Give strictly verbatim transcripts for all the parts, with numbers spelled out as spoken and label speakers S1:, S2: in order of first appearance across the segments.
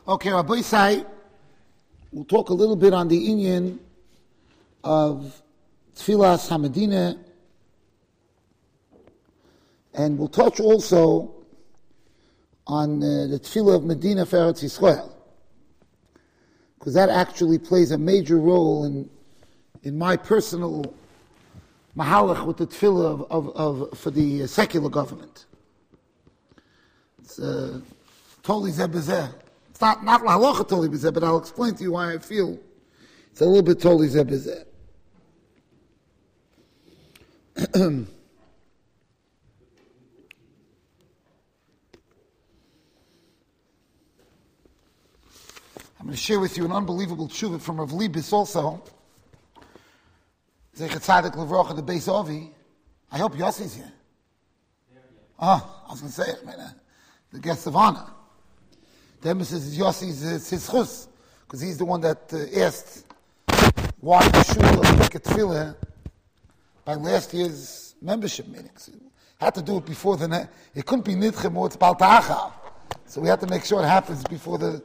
S1: Okay, Rabbi Sai, we'll talk a little bit on the inyan of Tfilas HaMedina, and we'll touch also on uh, the Tfilah of Medina for Eretz Yisrael, because that actually plays a major role in in my personal mahalach with the Tfilah of, of, of for the uh, secular government. It's uh, totally zebezeh. It's not not lahalacha totally bezeh, but I'll explain to you why I feel it's a little bit totally zebezeh. I'm going to share with you an unbelievable tshuva from Rav Libis also. Zeichet Tzadik Levrocha, the Beis Ovi. I hope Yossi's here. Oh, I was going to say it, man. The guest of honor. The emphasis is Yossi's uh, his chus, because he's the one that uh, asked why the shul doesn't make a tefillah by last year's membership meetings. It had to do it before the, ne- it couldn't be nidchem or it's bal ta'achal. So we had to make sure it happens before the,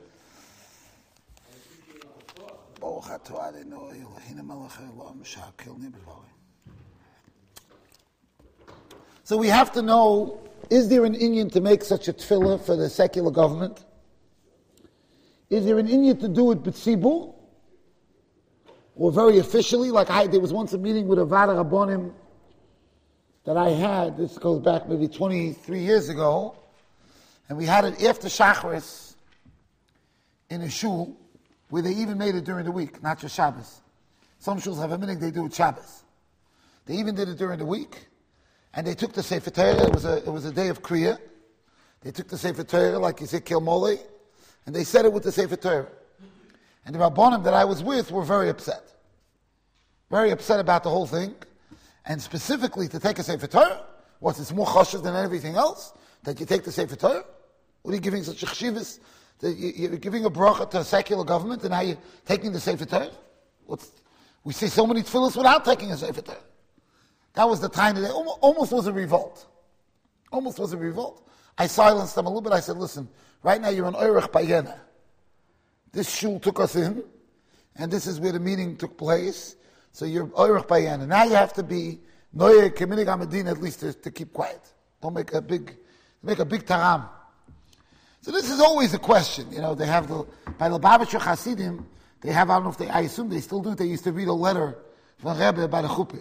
S1: so we have to know, is there an inyan to make such a tefillah for the secular government? Is there an inyan to do it b'tzibur? Or very officially, like I, there was once a meeting with a Vada Rabbonim that I had, this goes back maybe twenty-three years ago, and we had it after Shacharis in a shul, where they even made it during the week, not just Shabbos. Some shuls have a meeting, they do it Shabbos. They even did it during the week, and they took the Sefer Torah, it was a, it was a day of Kriya. They took the Sefer Torah, like Ezekiel Mole, and they said it with the Sefer Torah. And the Rabbonim that I was with were very upset. Very upset about the whole thing. And specifically to take a Sefer Torah, what's it's more chashuv than everything else, that you take the Sefer Torah? What are you giving such a chshivas? You're giving a bracha to a secular government, and now you're taking the Sefer Torah? What's, we see so many tefillahs without taking a Sefer Torah. That was the time that they almost, almost was a revolt. Almost was a revolt. I silenced them a little bit. I said, listen, right now you're on Oirach Bayena. This shul took us in, and this is where the meeting took place. So you're Oirach Bayena. Now you have to be Noye Keminig HaMedina at least to, to keep quiet. Don't make a big, make a big taram. So this is always a question. You know, they have the, by the Lubavitcher Hasidim, they have, I don't know if they, I assume they still do it, they used to read a letter from Rebbe by the Chuppah.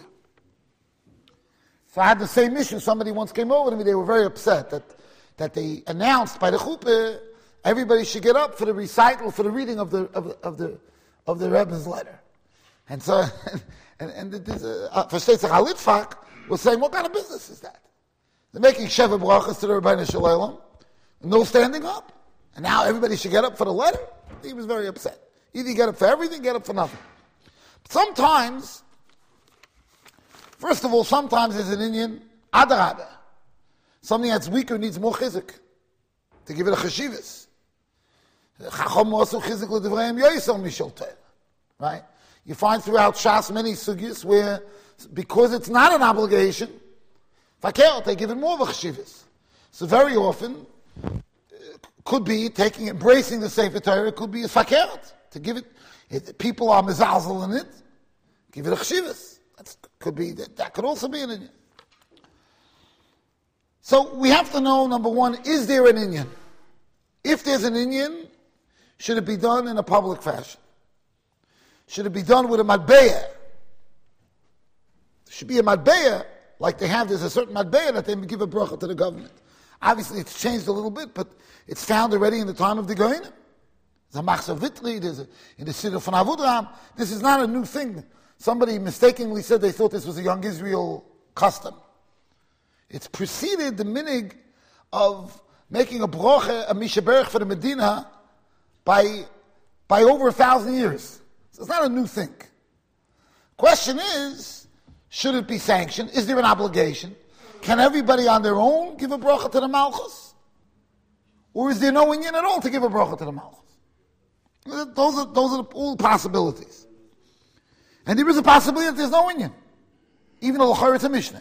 S1: So I had the same issue. Somebody once came over to me, they were very upset that, that they announced by the Chuppah, everybody should get up for the recital, for the reading of the, of, of the, of the Rebbe's letter. And so, and, and this, uh, for Shtetzach HaLitvak was saying, what kind of business is that? They're making Sheva Brachas to the Rebbeinu Shalom, no standing up. And now everybody should get up for the letter? He was very upset. Either you get up for everything, get up for nothing. But sometimes, first of all, sometimes there's an Indian, Adarabah. Something that's weaker needs more chizik, to give it a cheshivas. Right? You find throughout Shas many sugyas where, because it's not an obligation, fakert, they give it more of a cheshivas. So very often, could be taking, embracing the Sefer Torah, it could be a fakert, to give it, it, people are mezalzel in it, give it a cheshivas. That could be, that, that could also be an inyan. So we have to know, number one, is there an inyan? If there's an inyan, should it be done in a public fashion? Should it be done with a matbeya? There should be a matbeya, like they have, there's a certain matbeya that they give a bracha to the government. Obviously it's changed a little bit, but it's found already in the time of the Goyim. There's a Machzor Vitri, there's a, in the Siddur von Avudraham. This is not a new thing. Somebody mistakenly said they thought this was a young Israel custom. It's preceded the minig of making a broche, a mishaberach for the Medina by, by over a thousand years. So it's not a new thing. Question is, should it be sanctioned? Is there an obligation? Can everybody on their own give a bracha to the Malchus? Or is there no inyan at all to give a bracha to the Malchus? Those are, those are all possibilities. And there is a possibility that there's no inyan. Even though l'chayr it's a Mishnah.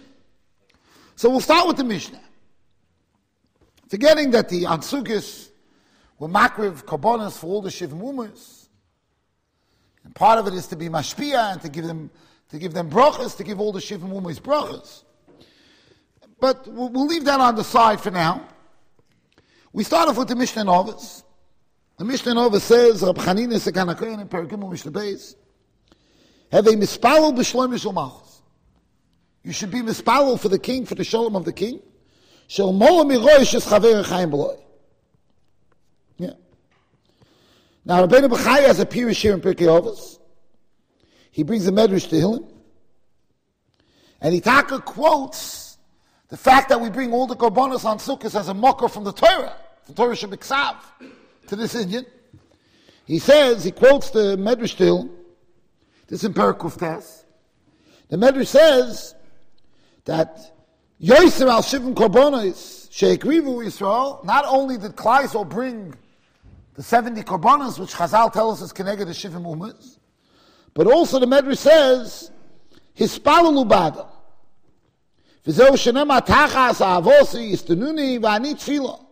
S1: So we'll start with the Mishnah. Forgetting that the Ansukis, we're makriv korbanos for all the shivim umas. And part of it is to be mashpia and to give them to give them brachas, to give all the shivim umas brachas. But we'll, we'll leave that on the side for now. We start off with the Mishnah Novus. The Mishnah Novus says, Rab Chanina Sekana Kohen in Perikimul Mishnah Beis, have a mispalel b'shloim mishal malchus. You should be mispalel for the king, for the shalom of the king. Shel mola miroish es chaver chaim b'loi. Yeah. Now, Rabbeinu Bechaya has a pirush here in Pirkei Avos. He brings a medrash to Hillim. And he taka quotes the fact that we bring all the korbanos on Sukkot as a mocker from the Torah, the Torah Shebiksav, to this Indian. He says, he quotes the medrash to Hillim. This is in Perikuf Tes. The medrash says that Yoser al Shivim korbanos sheikrivu Yisrael. Not only did Klal Yisrael bring the seventy korbanos, which Chazal tells us is connected to Shivim umas, but also the medrash says hispalalu b'adam. V'zeu shenema tachas ha'avosi yistenuni v'ani tefila.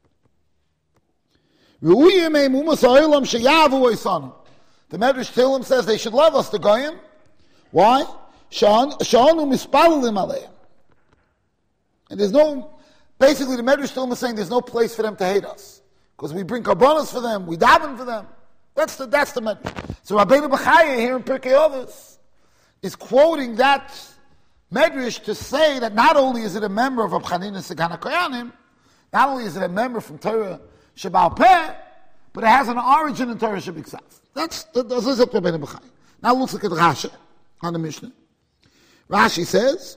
S1: V'uyim eim umas ha'olam sheyavu oisanu. The medrash Tehillim says they should love us, the goyim. Why? Sha'anu mispalalim aleim. And there's no, basically the medrash Tehillim is saying there's no place for them to hate us. Because we bring korbanos for them, we daven for them. That's the that's the medrash. So Rabbeinu Bechaya here in Pirkei Avos is quoting that medrash to say that not only is it a member of Rab Chanina Sekana Koyanim, not only is it a member from Torah Sheba'al Peh, but it has an origin in Torah Shebiksav. That's the this is Rabbeinu Bechaya. Now let's look at Rashi on the Mishnah. Rashi says,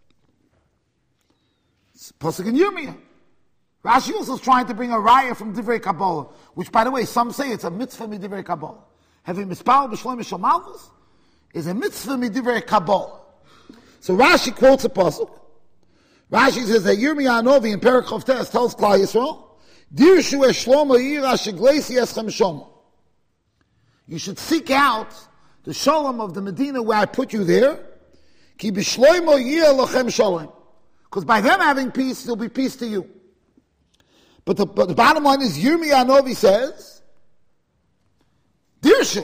S1: it's Pasuk in Yirmiyah. Rashi also is trying to bring a raya from Divrei Kabbalah, which, by the way, some say it's a mitzvah midivrei Kabbalah. Having mispal b'shloim mishal malchus is a mitzvah midivrei Kabbalah. So Rashi quotes a pasuk. Rashi says that Yirmiyah Anovi in Perek Chof Tes tells Klal Yisrael, Dirshu es shlomo yira sheglesi eschem shomo. You should seek out the shalom of the Medina where I put you there. Ki b'shloimo yira lochem shalom. Because by them having peace, there'll be peace to you. But the, but the bottom line is, Yirmiyah Novi says, Dirshu.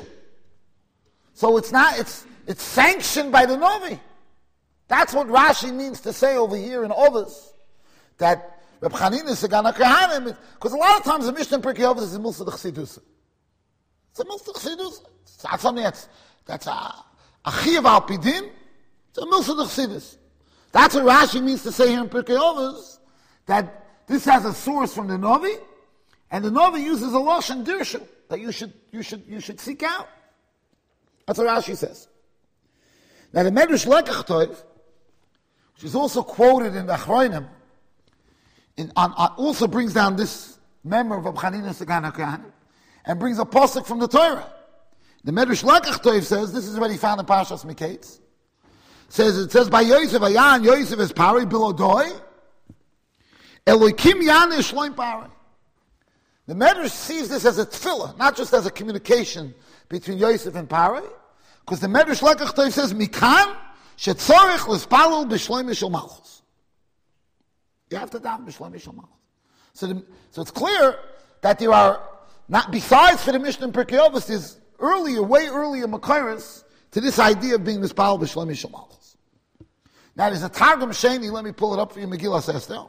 S1: So it's not, it's it's sanctioned by the Novi. That's what Rashi means to say over here in Ovos, that Reb Chanina Sekana Kohanim, because a lot of times the Mishnah in Pirkei Avos is a Milsa d'Chsidusa. It's a Milsa d'Chsidusa. It's not something that's, that's a, a Chiyav al Pidin. It's a Milsa d'Chsidus. That's what Rashi means to say here in Pirkei Avos, that this has a source from the Novi, and the Novi uses a lashon dirshu that you should you should you should seek out. That's what Rashi says. Now the Medrash Lekach Tov, which is also quoted in the Achronim, in, on, on, also brings down this member of Rab Chanina Sekana Kohanim, and brings a pasuk from the Torah. The Medrash Lekach Tov says, this is already found in Parshas Miketz. Says it says by Yosef Ayan, Yosef is pari bilodoi. Elokim Yana Shloim Pari. The Medrash sees this as a tefillah, not just as a communication between Yosef and Pari, because the Medrash Lekach Tov says, Mikan shetzorich l'spalul b'shloim mishal malchus. You have to daven b'shloim mishal malchus. So, the, so it's clear that there are, not besides for the Mishnah in Pirkei Avos, there's earlier, way earlier Makairos to this idea of being l'spalul b'shloim mishal malchus. Now there's a Targum Sheni, let me pull it up for you, Megillas Esther.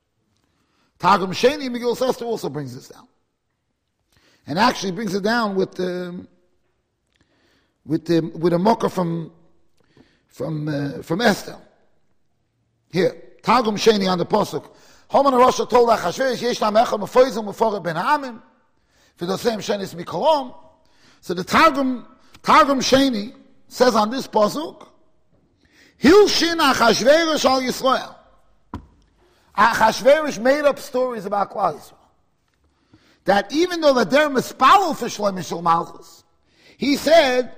S1: Targum Sheni Megillas Esther also brings this down, and actually brings it down with the with the with a mocker from from uh, from Esther. Here, Targum Sheni on the pasuk. Haman Rasha told Achashverosh yesh lam echad mefoizim meforet ben ha'amim v'dosem shenis mikolom. So the Targum Targum Sheni says on this pasuk, Hilshin Achashverosh al Yisrael. Achashverosh made up stories about Klal Yisrael. That even though that they're mispalel for Shloim Mishal Malchus, he said,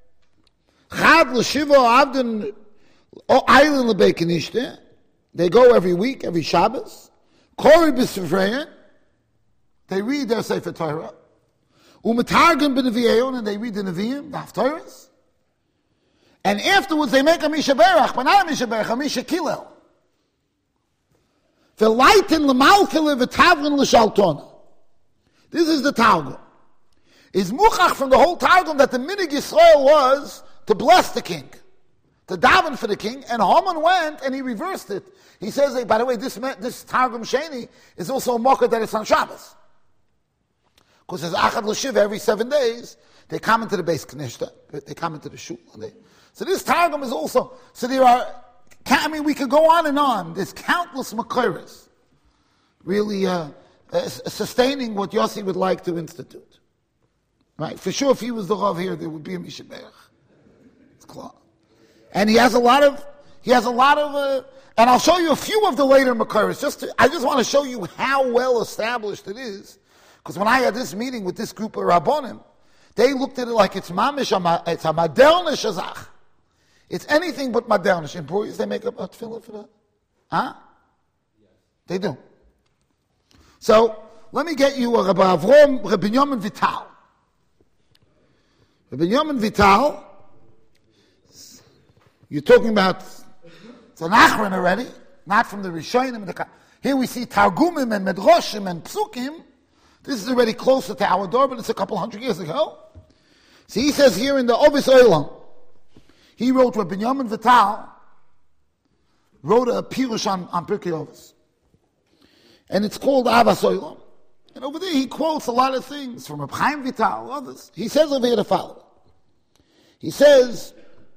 S1: Chad l'shiva avden island lebekenishte. They go every week, every Shabbos. Kori b'sifrein. They read their Sefer Torah. Umetargim b'nevi'eon, and they read the Nevi'im, the Haftarahs. And afterwards they make a Misha Berach, but not a Misha Berach, a Misha Kilel. They This is the Targum. Is muchach from the whole Targum that the minig Yisrael was to bless the king, to daven for the king, and Haman went and he reversed it. He says, hey, by the way, this this Targum Sheni is also a mocker that it's on Shabbos. Because there's Achad L'Shiva every seven days, they come into the base Knishta, they come into the Shul. They, so this Targum is also, so there are, I mean, we could go on and on. There's countless Makiris really uh, uh, sustaining what Yossi would like to institute. Right? For sure, if he was the Rav here, there would be a Mishabeach. It's clear. And he has a lot of, he has a lot of, uh, and I'll show you a few of the later Makiris. Just to, I just want to show you how well established it is. Because when I had this meeting with this group of Rabbonim, they looked at it like it's mamish, it's a madelnish azach. It's anything but madelnish. In Bruyas, they make a, a tefillah for that? Huh? Yes. They do. So, let me get you a Rabbi Avrom, Rabbi Binyamin Vital. Rabbi Binyamin Vital, you're talking about, it's an Achron already, not from the Rishonim. And the, here we see Targumim and Medrashim and Psukim. This is already closer to our door, but it's a couple hundred years ago. So he says here in the Ovis Olam, he wrote, Rabbi Binyamin Vital wrote a Pirush on, on Pirkei Avos. And it's called Avas Olam. And over there he quotes a lot of things from Reb Chaim Vital, others. He says over here the following. He says,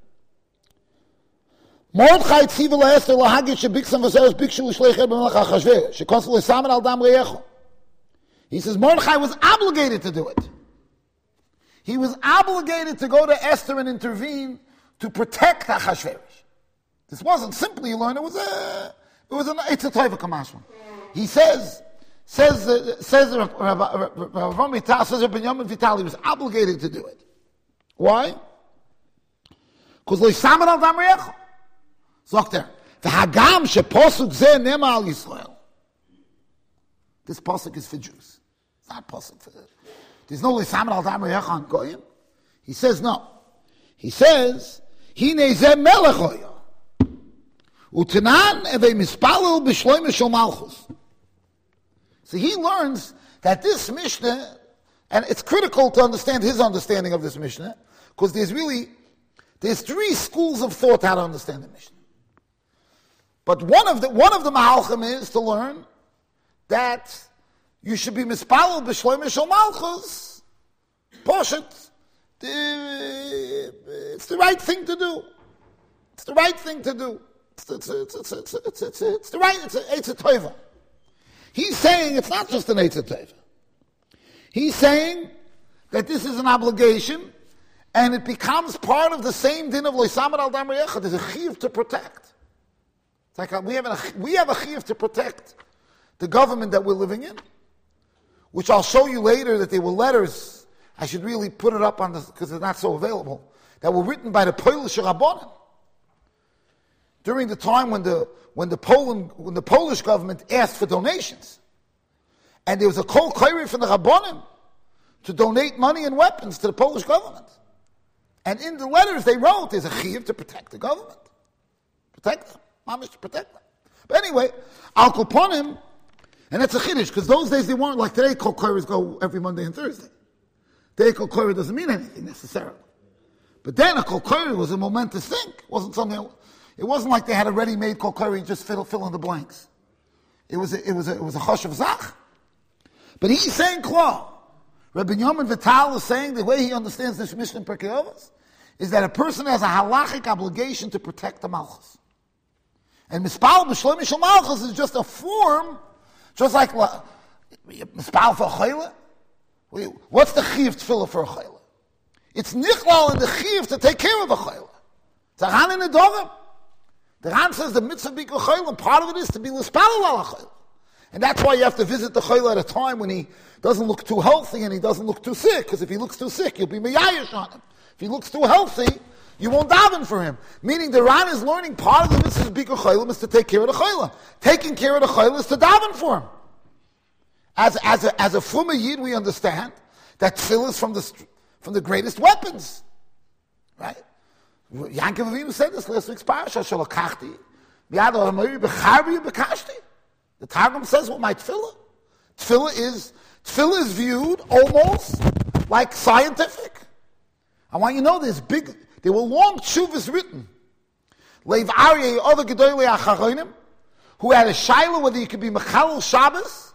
S1: Mordechai tziva la'ester lahagit shebiksam v'seres bikshu l'shleicher b'melech ha'chashver shekonsul l'samen al dam reyecho. He says Mordechai was obligated to do it. He was obligated to go to Esther and intervene to protect Achashverosh. This wasn't simply, you learn, it was a, it was an, it's a taiva kamashma. He says, says, uh, says, Rav Avram Vital, says Rabbi Binyamin Vital, he was obligated to do it. Why? Because lo yisamer al dam reyecho. Sagt er, v'hagam sheposuk zeh nema al Yisrael. This pasuk is for Jews. It's not pasuk for... There's no Lisaman al Dam Reyecha on Goyim. He says no. He says, Hine zeh melech hoya. Utenan evei mispalel b'shloime shel malchus. So he learns that this Mishnah, and it's critical to understand his understanding of this Mishnah, because there's really, there's three schools of thought how to understand the Mishnah. But one of the, one of the Mahalchim is to learn that you should be mispalel b'shloime shel malchus. Poshet. It's the right thing to do. It's the right thing to do. It's, it's, it's, it's, it's, it's, it's, it's the right, it's a, it's a teva. He's saying it's not just an Eitz teva. He's saying that this is an obligation and it becomes part of the same din of Lo Yisamer al Dam Reyecha. There's a chiyuv to protect. It's like a, we have a, we have a chiyuv to protect the government that we're living in, which I'll show you later that they were letters, I should really put it up on this because it's not so available, that were written by the Polish Rabbanim during the time when the when the Poland when the Polish government asked for donations, and there was a kol kairi from the Rabbanim to donate money and weapons to the Polish government, and in the letters they wrote there's a chiyuv to protect the government, protect them, mamish to protect them. But anyway, Al Koponim. And that's a chiddush, because those days they weren't like today, kol koros go every Monday and Thursday. Today, kol koros doesn't mean anything necessarily. But then a kol koros was a momentous thing. It wasn't something, it wasn't like they had a ready-made kol koros, just fill, fill in the blanks. It was a, it was a, it was a choshev zach. But he's saying klar. Rabbi Binyamin Vital is saying the way he understands this Mishnah in Pirkei Avos is that a person has a halachic obligation to protect the malchus. And mispal b'shloime shel malchus is just a form. Just like mispal for a chayla. What's the chiyuv tefillah for a chayla? It's nichlal in the chiyuv to take care of a chayla. It's a ran in the dogam. The ran says the mitzvah b'ikra chayla, and part of it is to be mispal al chayla. And that's why you have to visit the chayla at a time when he doesn't look too healthy and he doesn't look too sick. Because if he looks too sick, you'll be meyayish on him. If he looks too healthy, you won't daven for him. Meaning the ran is learning part of the mitzvah b'ikra chayla is to take care of the chayla. Taking care of the chayla is to daven for him. As, as a, as a Fuma Yid, we understand that tefillah is from the, from the greatest weapons. Right? Yankov Avinu said this last week's parasha, Shalakachti, B'yad ha'amori b'charbi b'kashti. The Targum says what my tefillah. Tefillah is, Tefillah is viewed almost like scientific. I want you to know there's big, there were long tshuvas written. Leiv Aryeh, other Gedolei Acharonim, who had a shaila whether you could be Mechalel Shabbos,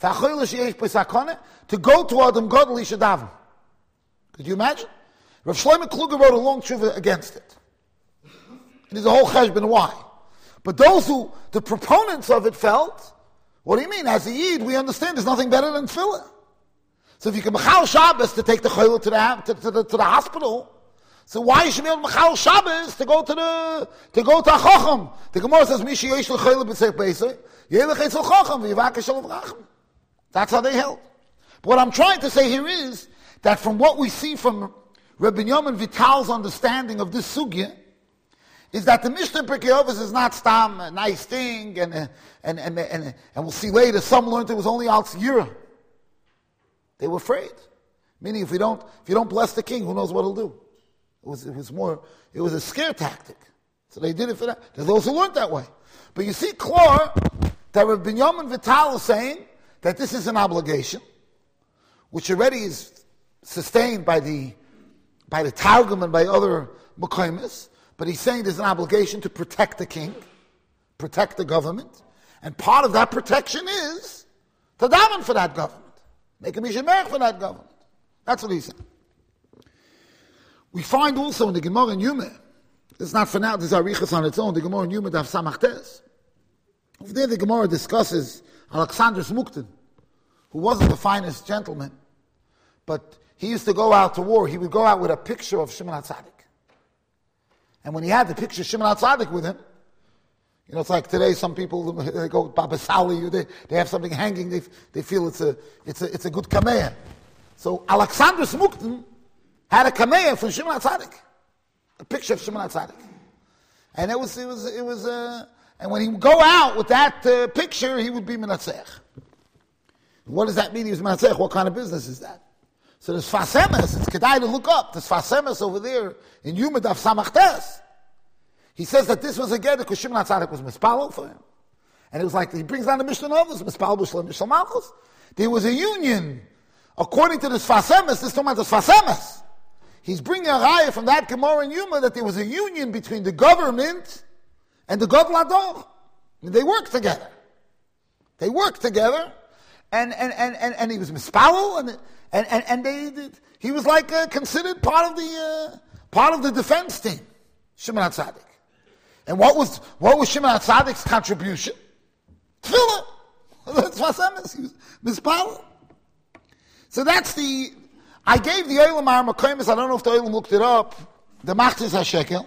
S1: to go to Adam Godel Ishadav. Could you imagine? Rav Shlomo Kluger wrote a long tshuva against it. And there's a whole cheshbon why. But those who, the proponents of it felt, what do you mean? As a Yid, we understand there's nothing better than tefillah. So if you can Mechal Shabbos to take the chayla to the, to, to, the, to the hospital, so why should you be able to Mechal Shabbos to go to the, to go to a Chacham? The Gemara says, Mishi yesh l'chayla b'tzech beisay, yelech etzel Chacham, v'yivake shel Avraham. That's how they held. But what I'm trying to say here is, that from what we see from Rabbi Binyamin Vital's understanding of this sugya, is that the Mishnah in Pirkei Avos is not stam, a nice thing, and and and and, and, and we'll see later, some learned it was only al tzira. They were afraid. Meaning if we don't if you don't bless the king, who knows what he'll do? It was it was more it was a scare tactic. So they did it for that. There's those who learned that way. But you see Klor, that Rabbi Binyamin Vital is saying that this is an obligation, which already is sustained by the by the Targum and by other Mekaymis. But he's saying there's an obligation to protect the king, protect the government, and part of that protection is to daven for that government, make a mishemerich for that government. That's what he's saying. We find also in the Gemara in Yuma, it's not for now, this is Arichas on its own, the Gemara in Yuma Daf Samachtes. Over there the Gemara discusses Alexander Smuktin, who wasn't the finest gentleman, but he used to go out to war. He would go out with a picture of Shimon HaTzadik. And when he had the picture of Shimon HaTzadik with him, you know, it's like today some people, they go Baba Sali, they, they have something hanging, they, they feel it's a, it's a, it's a good kameah. So Alexander Smuktin had a kameah from Shimon HaTzadik, a picture of Shimon HaTzadik. And it was, it was, it was, uh, and when he would go out with that uh, picture, he would be Menatzech. What does that mean, he was Menatzech? What kind of business is that? So there's Fasemes, it's Kedai to look up. There's Fasemes over there in Yuma Daf Samachtes. He says that this was a get because Shimon HaTzadik was mispalel for him. And it was like, he brings down the Mishnah Novus, mispalel b'shlem b'shel malchus. There was a union. According to this Fasemes, this talking about this Fasemes. He's bringing a raya from that Gemara in Yuma that there was a union between the government and the Gadol Hador. They worked together. They worked together. And, and, and, and, and he was mispalel, and And and, and they, they he was like uh, considered part of the uh, part of the defense team, Shimon HaTzadik. And what was what was Shimon HaTzadik's contribution? Tefillah. That's Fasemes. He was mispalel. So that's the. I gave the Olam Ar Mekaymis. I don't know if the Olam looked it up. The Machzis HaShekel.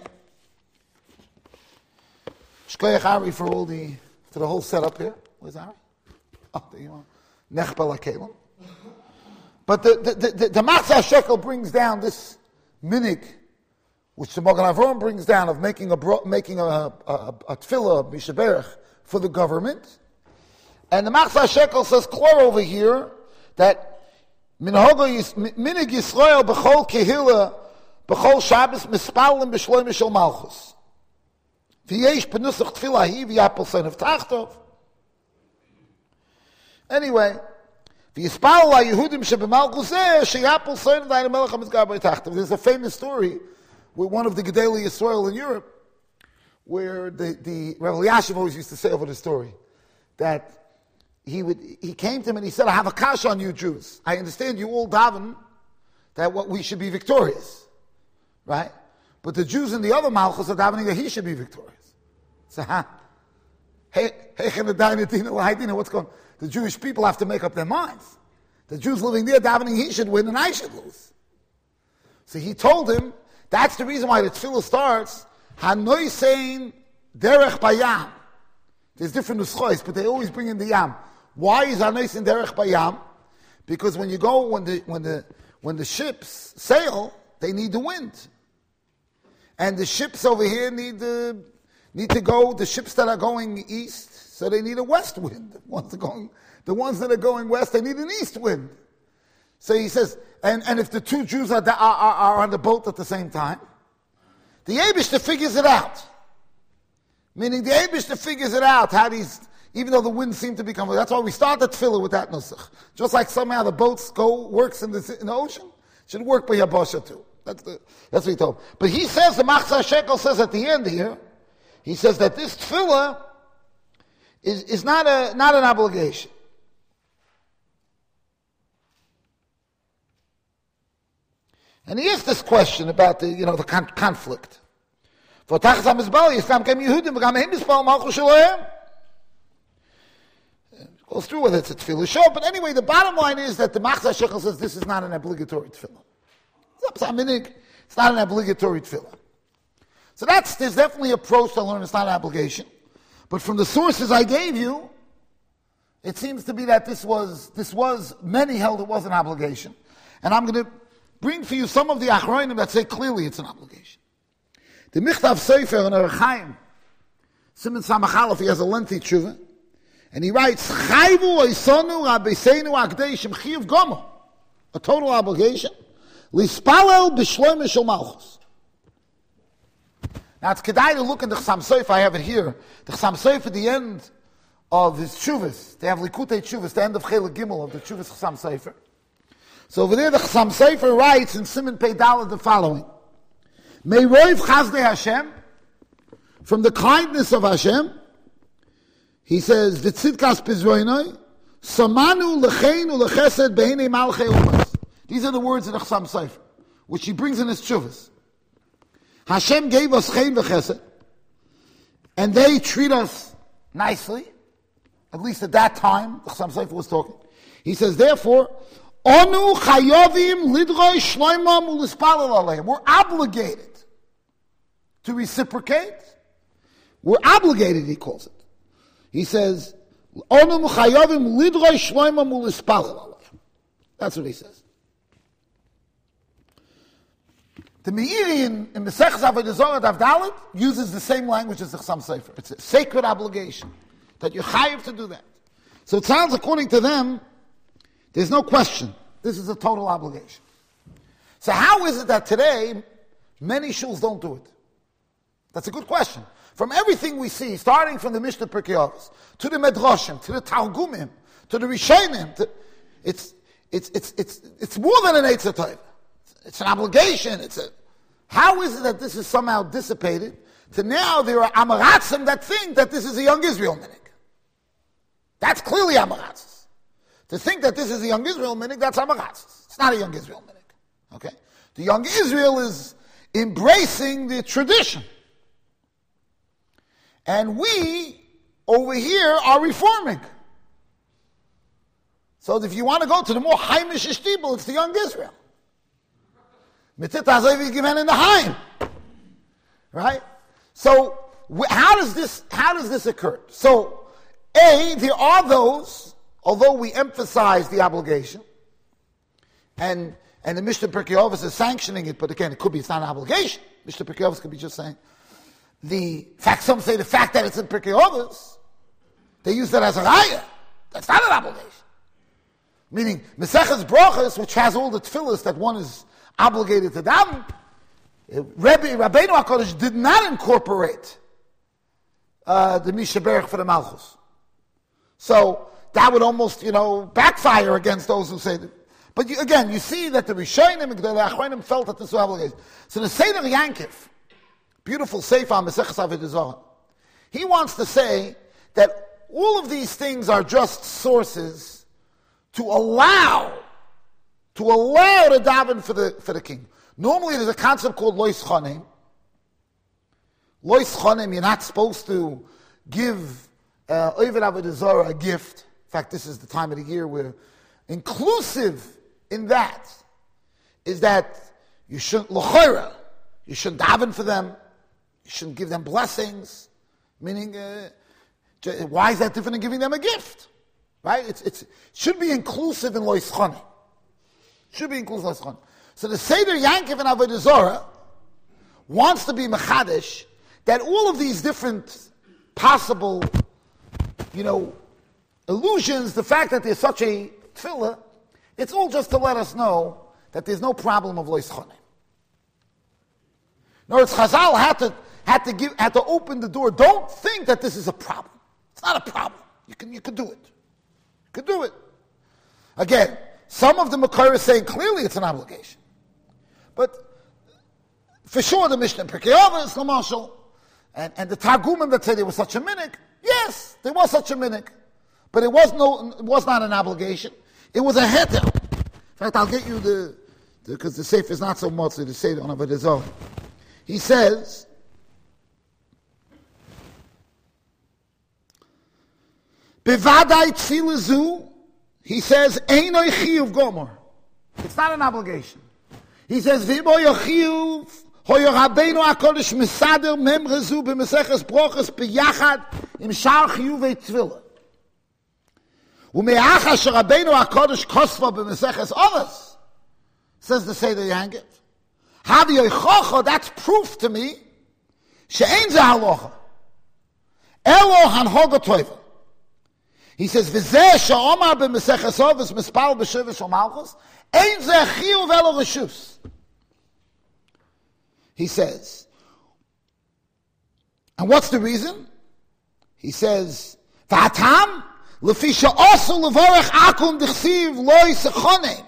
S1: Shkoyach Ari for all the for the whole setup here. Where's Ari? Oh, there you are. Nechbel HaKelim. But the the the, the Machzis HaShekel brings down this minig, which the Magen Avraham brings down of making a making a a, a, a tefillah mishaberach for the government, and the Machzis HaShekel says clear over here that minig Yisrael b'chol kehila b'chol Shabbos mispalim b'shloim b'shel malchus v'yesh penusach tefillah hi v'yapel sein of tachtov. Anyway. There's a famous story with one of the Gedolei Yisrael in Europe, where the, the Rav Elyashiv always used to say over the story that he would he came to him and he said, I have a kash on you Jews. I understand you all daven that what we should be victorious, right? But the Jews in the other malchus are davening that he should be victorious. So, huh? Hey, hey, what's going on? The Jewish people have to make up their minds. The Jews living there davening he should win and I should lose. So he told him, that's the reason why the tefillah starts, Hanoi saying derech bayam. There's different nuschos, but they always bring in the yam. Why is Hanoi saying derech bayam? Because when you go, when the when the when the ships sail, they need the wind. And the ships over here need the need to go, the ships that are going east, so they need a west wind. The ones that are going, the ones that are going west, they need an east wind. So he says, and, and if the two Jews are, are, are on the boat at the same time, the Eibishter figures it out. Meaning the Eibishter figures it out, how these, even though the wind seemed to become. That's why we start the tefillah with that nusach. Just like somehow the boats go works in the in the ocean, it should work by Yabasha too. That's the that's what he told. But he says the Machzah Shekel says at the end here, he says that this tefillah is is not a not an obligation. And he asked this question about the you know the con- conflict. For Tachzam Mizbal, Yislam came Yehudim, but Gamehim Mizbal Malchus Shalohem. Goes through with it, it's a tefillah show. But anyway, the bottom line is that the Machzah Shekel says this is not an obligatory tefillah. It's not an obligatory tefillah. So that's, there's definitely a approach to learn it's not an obligation. But from the sources I gave you, it seems to be that this was, this was, many held it was an obligation. And I'm going to bring for you some of the Achronim that say clearly it's an obligation. The Michtav Sefer in Arachaim, Simon Samachalaf, he has a lengthy tshuva, and he writes, Chayvu oisonu rabbeisenu akdeishim chiyav gomo, a total obligation, lispalel b'shloim shel malchus. Now it's kedai to look in the Chassam Sofer, I have it here, the Chassam Sofer at the end of his tshuvas, they have Likutei tshuvas, the end of Chelik Gimel of the tshuvas Chassam Sofer. So over there the Chassam Sofer writes in Simon Pei Daled the following, May roiv chazdei Hashem, from the kindness of Hashem, he says, the tzidkas pizroinoi, samanu lecheinu lechesed behinei malchei umas. These are the words of the Chassam Sofer, which he brings in his tshuvas. Hashem gave us chen v'chesed, and they treat us nicely, at least at that time, the Chassam Sofer was talking. He says, therefore, onu chayovim lidroi shloimam ulispalel aleim. We're obligated to reciprocate. We're obligated, he calls it. He says, Onu chayovim lidroi shloimam ulispalel aleim. That's what he says. The Meiri in, in Mesechus Avodah Zarah Daf Dalet uses the same language as the Chassam Sofer. It's a sacred obligation that you're chayiv to do that. So it sounds, according to them, there's no question. This is a total obligation. So how is it that today many shuls don't do it? That's a good question. From everything we see, starting from the Mishnah Pirkei Avos, to the Medrashim, to the Targumim, to the Rishonim, to, it's it's it's it's it's more than an Eitzah Tov. It's an obligation. It's a. How is it that this is somehow dissipated? To now there are Amaratzim that think that this is a young Israel minig. That's clearly Amaratzim. To think that this is a young Israel minig, that's Amaratzis. It's not a young Israel minig. Okay? The young Israel is embracing the tradition. And we, over here, are reforming. So if you want to go to the more Haimish Shtibel, it's the young Israel. Mitzit Hazavi given in the Haim. Right? So, how does this, how does this occur? So, A, there are those, although we emphasize the obligation, and and the Mishnah Pirkei Avos is sanctioning it, but again, it could be it's not an obligation. Mishnah Pirkei Avos could be just saying, the fact, some say the fact that it's in Pirkei Avos, they use that as a raya. That's not an obligation. Meaning, Meseches Brachos, which has all the tefillahs that one is obligated to daven, Rabbi Rabbeinu HaKadosh did not incorporate uh, the Mishaberach for the Malchus. So, that would almost, you know, backfire against those who say that. But you, again, you see that the Rishonim and the Achronim felt that this was obligation. So the Seder Yankiv, beautiful Sefer on Meseches Avodah Zarah, he wants to say that all of these things are just sources to allow, to allow the daven for the for the king. Normally, there's a concept called Lois Chonim. Lois Chonim, you're not supposed to give uh, Oved Avodah Zarah a gift. In fact, this is the time of the year where inclusive in that is that you shouldn't l'chora, you shouldn't daven for them, you shouldn't give them blessings. Meaning, uh, why is that different than giving them a gift? Right? It's it's it should be inclusive in Lois Chonim. Should be inclusive in Lois Chonim. So the Seder Yankiv and Avodah Zarah wants to be mechadish that all of these different possible, you know, illusions, the fact that there's such a tefillah, it's all just to let us know that there's no problem of Lois Chonim. In other words, Chazal had to had to give had to open the door. Don't think that this is a problem. It's not a problem. You can, you can do it. You can do it. Again, some of the Makar is saying clearly it's an obligation. But for sure the Mishnah in Pirkei Avos, Lamashal, and, and the Targumim that say there was such a minhag, yes, there was such a minhag. But it was no, it was not an obligation. It was a heter. In fact, I'll get you the, because the, the Sefer is not so much the Sefer on Avodah Zarah. He says, Bevadai tfilazu, he says, Einoi chiyuv gomer. It's not an obligation. He says, V'bo yochiyuv, hoyo rabbeinu HaKodesh mesader memrezu b'meseches broches b'yachad im shar chiyuvei tfilah. Ume'acha sherabbeinu HaKodesh kosva b'meseches others, says the Seder Yanket. Havi yoichocha, that's proof to me, she'ein ze halocha. Elo hanhoga toiva. He says, "V'zeh she'omar b'meseches Avos mispal b'shevish u'malchus, ein zeh chiyuv elo reshus." He says, and what's the reason? He says, "V'atam lefi she'osu levorech akum d'chsiv lo yisechonim,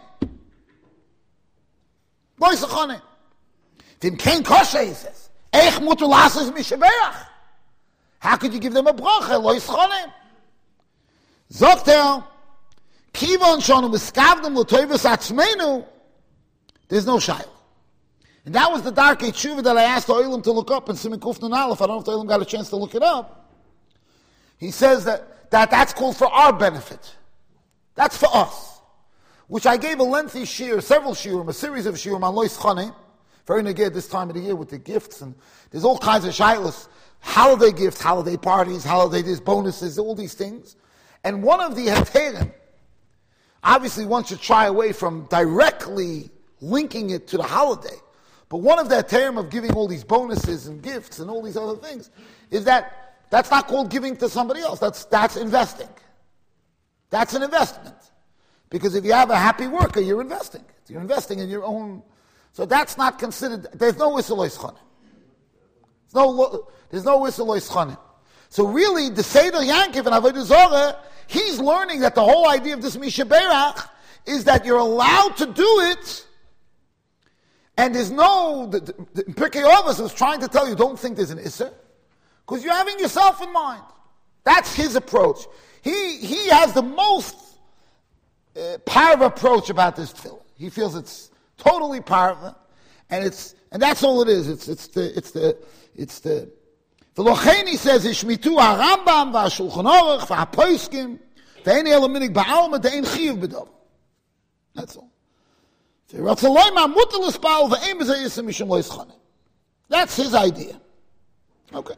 S1: lo yisechonim." V'im kein kosher, he says, "Eich mutu lasos mishabeach." How could you give them a bracha lo yisechonim? Sagt er, Kivon shonu miskavdem l'toivus atzmeinu, there's no shayla. And that was the dark tshuva that I asked the Oilam to look up in Siman Kuf Nun Aleph. I don't know if the Oilam got a chance to look it up. He says that, that that's called for our benefit. That's for us. Which I gave a lengthy shiur, several shiurim, a series of shiurim on Lois Chaneh, very neged this time of the year with the gifts, and there's all kinds of shaylas, holiday gifts, holiday parties, holiday there's bonuses, all these things. And one of the heterim, obviously one should try away from directly linking it to the holiday, but one of the heterim of giving all these bonuses and gifts and all these other things is that that's not called giving to somebody else. That's that's investing. That's an investment. Because if you have a happy worker, you're investing. You're investing in your own. So that's not considered. There's no whistle oischanim. There's no there's no whistle oischanim. So really, the Seder Yankiv and Avodah Zarah, he's learning that the whole idea of this Misha Berach is that you're allowed to do it, and there's no, the, the, the Pirkei Avos was trying to tell you, don't think there's an Isser, because you're having yourself in mind. That's his approach. He he has the most uh, parva approach about this tefillah. He feels it's totally parva, and it's and that's all it is. It's it's the it's the it's the V'lochein, he says, Ishmitu HaRambam v'Shulchan Aruch v'Haposkim v'ein elo minig ba'alma de'ein chiyuv b'davar. That's all. That's his idea. Okay.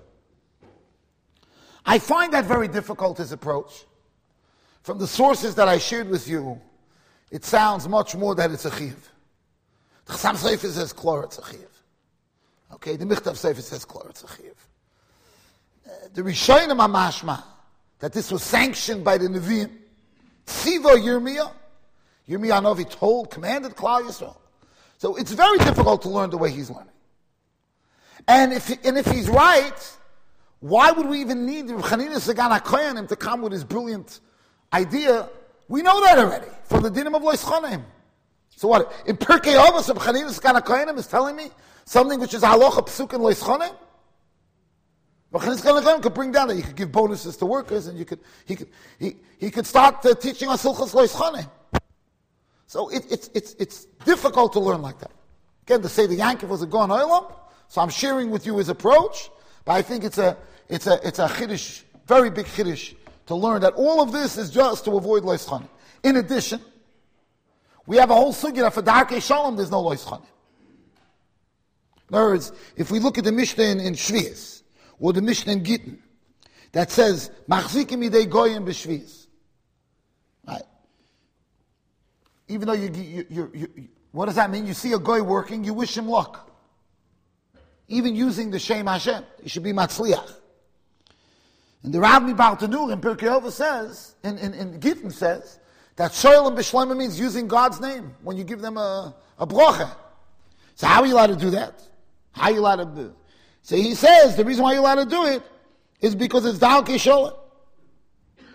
S1: I find that very difficult, his approach. From the sources that I shared with you, it sounds much more that it's a chiyuv. The Chassam Sofer says, Klor, it's a chiyuv. Okay, the Michtav Sofer says, Klor, it's a chiyuv. The Rishonim HaMashma, that this was sanctioned by the Nevi'im. Tzivo Yirmiyah, Yirmiyah Novi told, commanded Klal Yisrael. So it's very difficult to learn the way he's learning. And if and if he's right, why would we even need Chanina Sagan HaKoyanim to come with his brilliant idea? We know that already, from the Dinim of Lois Chanim. So what, in Pirkei Avos of Chanina Sagan HaKoyanim is telling me something which is halacha psuk in Lois Chanim? But Chanina Sagan HaKoyanim could bring down that you could give bonuses to workers, and you could he could he, he could start uh, teaching us Hilchos Lois Chanim. So it, it's it's it's difficult to learn like that. Again, to say the Yankiv was a Gaon Olam, so I'm sharing with you his approach, but I think it's a it's a it's a chiddush, very big chiddush, to learn that all of this is just to avoid Lois Chanim. In addition, we have a whole sugya for Darkei Shalom. There's no Lois Chanim. In other words, if we look at the Mishnah in, in Shvius or the Mishnah in Gittin that says Machzikim idei goyim b'Shvius, right? Even though you, you, you, you, what does that mean? You see a guy working, you wish him luck. Even using the Shem Hashem, he should be matzliach. And the Rav Mibal Tanur in Pirkei Avos says, in, in, in Gittin says, that Shoel and B'Shloimeh means using God's name when you give them a, a bracha. So how are you allowed to do that? How are you allowed to do it? So he says, the reason why you're allowed to do it is because it's Darkei Shalom.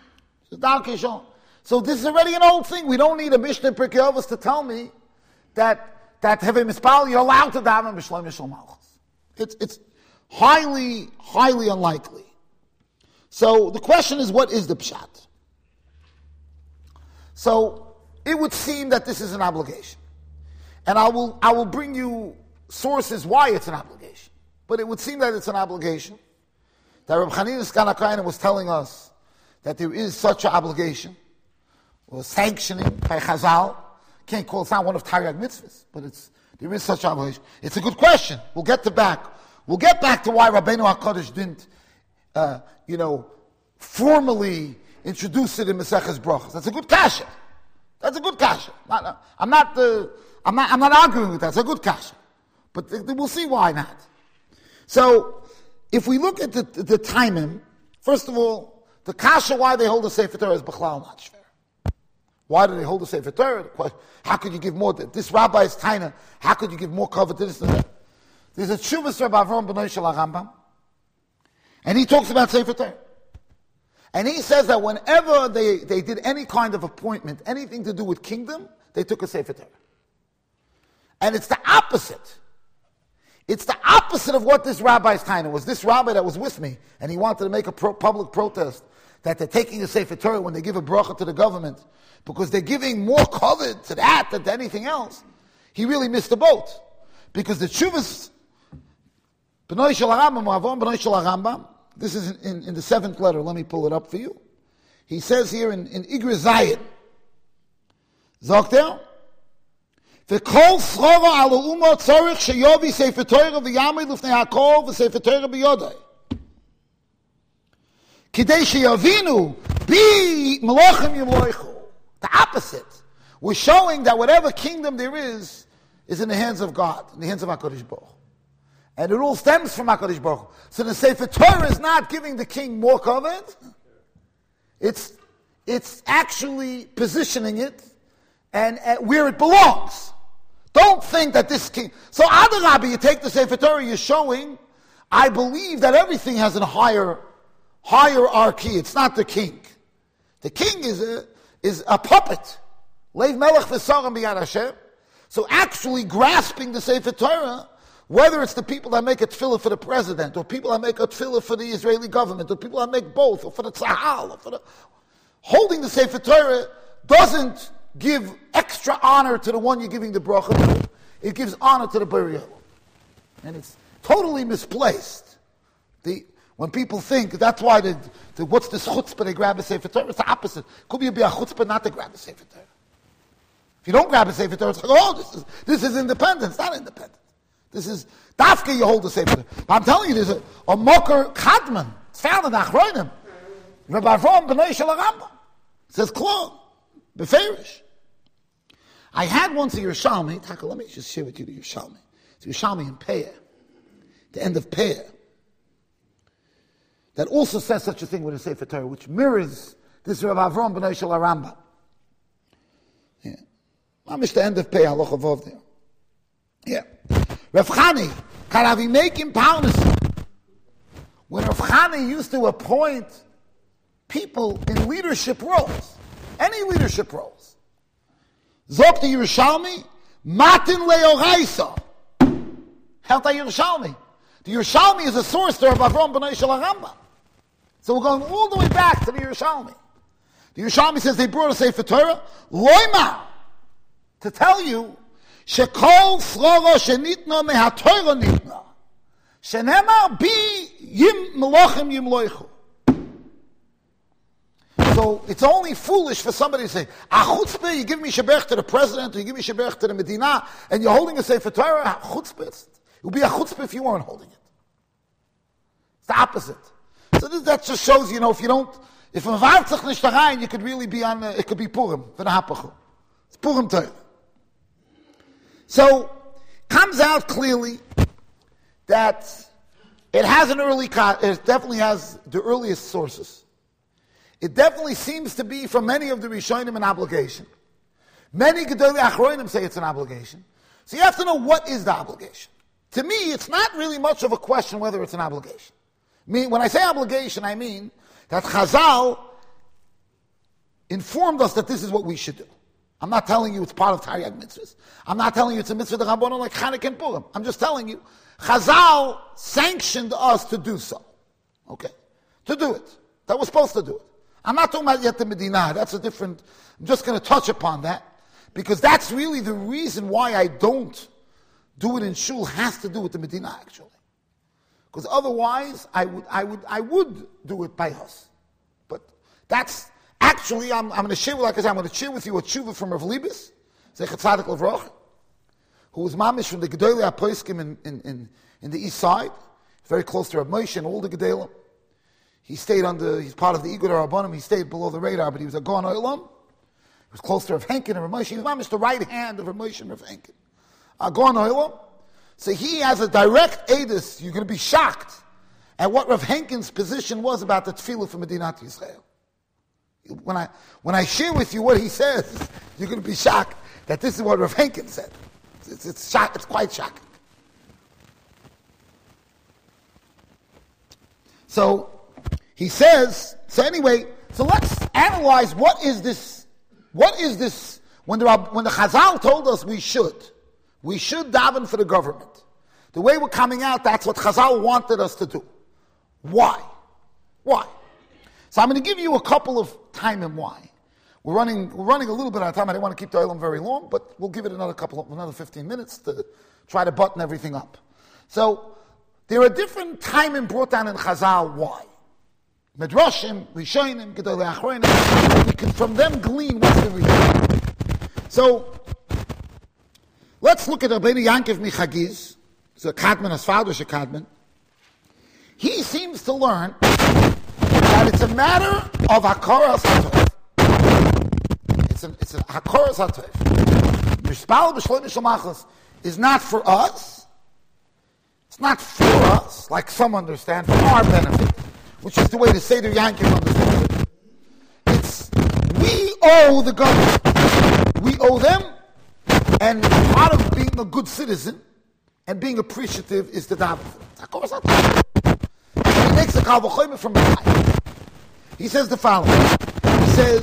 S1: So this is already an old thing. We don't need a Mishnah in Pirkei Avos to tell me that that Hevei Mispal, you're allowed to daven b'Shloim Yishol Malchus. It's it's highly, highly unlikely. So the question is, what is the pshat? So it would seem that this is an obligation, and I will I will bring you sources why it's an obligation. But it would seem that it's an obligation. That Reb Chanina Skan HaKohanim was telling us that there is such an obligation, or sanctioning by Chazal. Can't call it's not one of Taryag mitzvahs, but it's there is such an obligation. It's a good question. We'll get to back. We'll get back to why Rabbeinu HaKadosh didn't, uh, you know, formally introduce it in Maseches Brachos. That's a good kasha. That's a good kasha. Not, I'm not the. I'm not. I'm not arguing with that. It's a good kasha, but th- th- we'll see why not. So, if we look at the the, the timing, first of all, the kasha why they hold the Sefer Torah is b'chlal not shver. Why do they hold the Sefer Torah? How could you give more? This rabbi is taina. How could you give more cover to this than that? There's a Tshuvas Rabbi Avram B'nai Shel Rambam, and he talks about Sefer Torah. And he says that whenever they, they did any kind of appointment, anything to do with kingdom, they took a Sefer Torah. And it's the opposite. It's the opposite of what this rabbi's taina was. This rabbi that was with me, and he wanted to make a pro- public protest that they're taking a Sefer Torah when they give a bracha to the government, because they're giving more covet to that than to anything else. He really missed the boat. Because the Tshuvas B'nai Shel Rambam, Avram B'nai Shel Rambam, this is in, in, in the seventh letter, let me pull it up for you. He says here in, in Igre Zayin, sagt er, V'kol s'chora al ha'uma tzorich sheyovi Sefer Torah v'yamid l'fnei hakol v'Sefer Torah b'yodai. Kidei sheyavinu bi melachim yimloichu. The opposite. We're showing that whatever kingdom there is, is in the hands of God, in the hands of HaKadosh Baruch Hu. And it all stems from HaKadosh Baruch Hu. So the Sefer Torah is not giving the king more covet. It's, it's actually positioning it and, and where it belongs. Don't think that this king... So Adarabi, you take the Sefer Torah, you're showing, I believe that everything has a higher hierarchy. It's not the king. The king is a, is a puppet. Leiv melech v'saram b'yad Hashem. So actually grasping the Sefer Torah, whether it's the people that make a tefillah for the president, or people that make a tefillah for the Israeli government, or people that make both, or for the tzahal, or for the... Holding the Sefer Torah doesn't give extra honor to the one you're giving the bracha to. It gives honor to the Bari Olam. And it's totally misplaced. The, when people think, that's why, the, the, what's this chutzpah, they grab a Sefer Torah? It's the opposite. Could be a chutzpah not to grab a Sefer Torah. If you don't grab a Sefer Torah, it's like, oh, this is, this is independence. It's not independence. This is, dafke you hold the Sefer Torah. But I'm telling you, there's a, a mocker kadman. It's found in Achronim. Rabbi Avram B'nai Shel Rambam. It says, Klon, Beferish. I had once a Yerushalmi, Taka, let me just share with you the Yerushalmi. It's Yerushalmi in Peah, the end of Peah, that also says such a thing with a Sefer Torah, which mirrors this Rabbi Avram B'nai Shel Rambam. Yeah. Mamish the end of Peah, Halacha Vav there. Yeah. Rav Chani, Karavi making pounds. When Rav Chani used to appoint people in leadership roles, any leadership roles, Zok the Yerushalmi, Matin Leoraisa. Held the Yerushalmi. The Yerushalmi is a source to Rav Avram B'nai Shel Rambam. So we're going all the way back to the Yerushalmi. The Yerushalmi says they brought a Sefer Torah, Loima, to tell you, Shekol Srova Shenitna Mehatorah Nitna. Shenemar Bi Yim Melachim Yim Loichu. So it's only foolish for somebody to say, "Ah, chutzpah, you give me shebech to the president, or you give me shebech to the Medina, and you're holding a Sefer Torah." Chutzpah. It would be a chutzpah if you weren't holding it. It's the opposite. So this, that just shows, you know, if you don't, if a vartzach nishtarayin, you could really be on. Uh, it could be Purim for the hapachu. It's Purim Torah. So comes out clearly that it has an early. It definitely has the earliest sources. It definitely seems to be, for many of the Rishonim, an obligation. Many Gedolei Achronim say it's an obligation. So you have to know what is the obligation. To me, it's not really much of a question whether it's an obligation. I mean, when I say obligation, I mean that Chazal informed us that this is what we should do. I'm not telling you it's part of Taryag mitzvahs. I'm not telling you it's a mitzvah de Rabbanon like Chanukah and Purim. I'm just telling you, Chazal sanctioned us to do so. Okay? To do it. That we're supposed to do it. I'm not talking about yet the Medina. That's a different, I'm just going to touch upon that. Because that's really the reason why I don't do it in shul, has to do with the Medina actually. Because otherwise, I would, I would, I would do it by us. But that's, actually, I'm, I'm going to share, like I said, I'm going to share with you a tshuva from Rav Libes, Zecher Tzadik Levrocha, who was mamish from the Gedolei HaPoskim in, in, in, in the east side, very close to Rav Moshe and all the Gedolim. He stayed under, he's part of the Igud HaRabbanim, he stayed below the radar, but he was a Gaon Olam. He was close to Rav Henkin and Rav Moshe. He was mamish the right hand of Rav Moshe and Rav Henkin. A Gaon Olam. So he has a direct edus. You're going to be shocked at what Rav Henkin's position was about the tefillah for Medinat Yisrael. When I, when I share with you what he says, you're going to be shocked that this is what Rav Henkin said. It's, it's, shock, it's quite shocking. So he says, so anyway, so let's analyze what is this, what is this, when the, when the Chazal told us we should, we should daven for the government. The way we're coming out, that's what Chazal wanted us to do. Why? Why? So I'm going to give you a couple of time and why. We're running, we're running a little bit out of time. I didn't want to keep the Olam very long, but we'll give it another couple of, another fifteen minutes to try to button everything up. So there are different timing brought down in Chazal. Why? Midrashim, Rishonim, Gedolei Achronim. We can from them glean what's the reason. So let's look at Rabbeinu Yankiv Michagiz. It's a Kadman, as father is a Kadman. He seems to learn that it's a matter of Hakoras HaTov. It's a, it's a Hakoras HaTov. Mishpal B'Shloim Shalmachos is not for us. It's not for us, like some understand, for our benefit, which is the way the Seder Yankiv understands it. It's, we owe the government. We owe them, and part of being a good citizen and being appreciative is the daven. Of course, not. He makes a kal v'chomer from the high. He says the following. He says,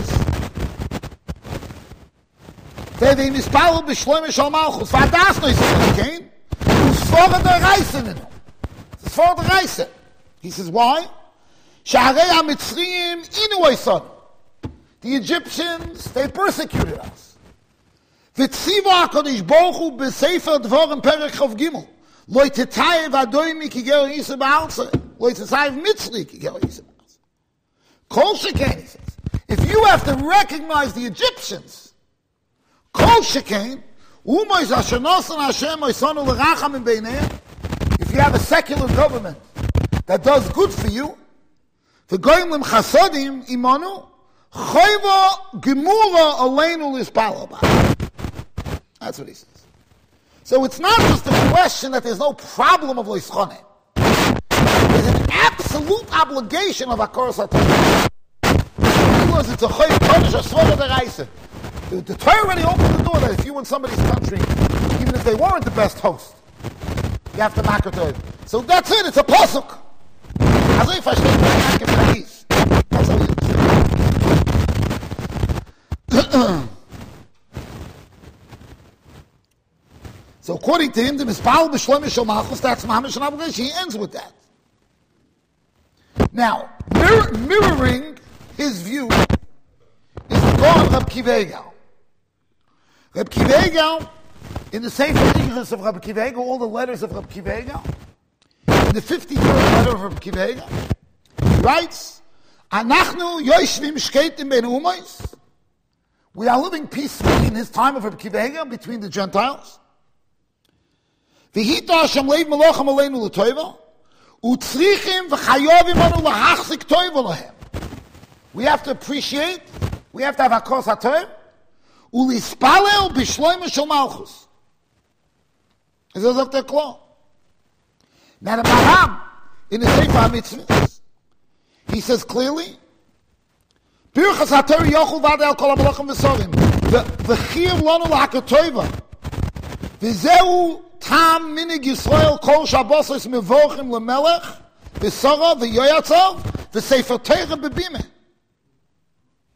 S1: "Tevei mispalel b'shloim shal malchus v'adas no yisrael kein u'svora d'oraisa ninu." It's svora d'oraisa. He says, why? Sha'arei ha'mitzriyim inu oisanu. The Egyptians, they persecuted us. V'tziva HaKadosh Baruch Hu b'sefer Dvorim perek chav gimel. Lo tetayev adoimi ki ger yisa ba'alza. Lo tetayev mitzri ki ger yisa ba'alza. Kol shekain, he says. If you have to recognize the Egyptians, kol shekain, umois asher nosan Hashem oisanu l'racham in beineim. If you have a secular government that does good for you, v'goyim lim chasodim imanu, choyva gemura aleinu lispal haba. That's what he says. So it's not just a question that there's no problem of loischonim. There's an absolute obligation of Hakoras HaTov. Because it's a choy kodesh, a svara d'oraisa. The, the Torah already opened the door that if you were in somebody's country, even if they weren't the best host, you have to makar to it. So that's it, it's a pasuk. Also ich verstehe, that's how he understands. So according to him, the Mispal B'Shloim Shel Malchus, that's Mamish and obligation. He ends with that. Now, mirror, mirroring his view is the Gaon of Reb Kiva Eigal. Reb Kiva Eigal, in the Sefer Ichros of Reb Kiva Eigal, all the letters of Reb Kiva Eigal, in the fifty-third letter of Reb Kiva Eigal, he writes, Anachnu yoshvim shkeitim ben umois. We are living peacefully in his time of Reb Kiva Eigal between the Gentiles. V'hita Hashem leiv melochem aleinu l'toiva, u'tzrichim v'chayovim anu l'hachzik toiva lahem. We have to appreciate, we have to have Hakoras HaTov, u'lispalel b'shloim shel malchus. This is up there close. Now the Maram, in the Sefer HaMitzvahs, he says clearly, Birchas HaTorah yochul v'ad el kol ha-melachim v'sorim, v'chiv lanu l'hakar toiva, v'zeu tam minig Yisrael kol shabbos mevorchim lemelech v'sora v'yoyatzav v'sefer Torah bebime.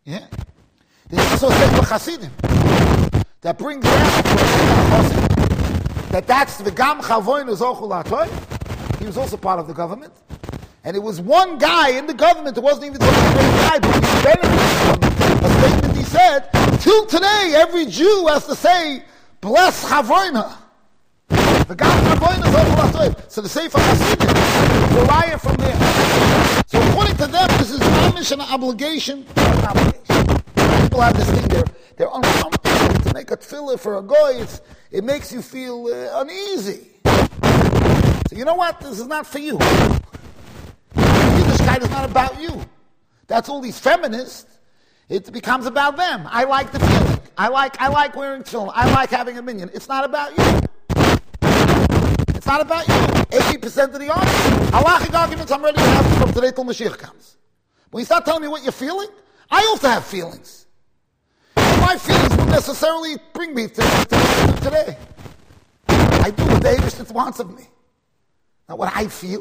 S1: Yeah. There's also a Sefer Hasidim that brings down that that's the Gam Chavoin Zochul Atoy. He was also part of the government. And it was one guy in the government that wasn't even such a great guy, but he benefited from a statement he said, till today, every Jew has to say, bless Chavoina. The Gam Chavoin Zochul Atoy. So the Sefer Hasidim, the riot from there. So according to them, this is mamish an obligation, an obligation. People have this thing, they're, they're uncomfortable to make a tefillah for a goy. It's, it makes you feel uh, uneasy. So you know what? This is not for you. Yiddishkeit is not about you. That's all these feminists. It becomes about them. I like the feeling. I like I like wearing tefillin. I like having a minyan. It's not about you. It's not about you. eighty percent of the arguments, halachic arguments, I'm ready to have from today till Mashiach comes. When you start telling me what you're feeling, I also have feelings. My feelings won't necessarily bring me to, to, to today. I do what the Eibishter wants of me. Not what I feel.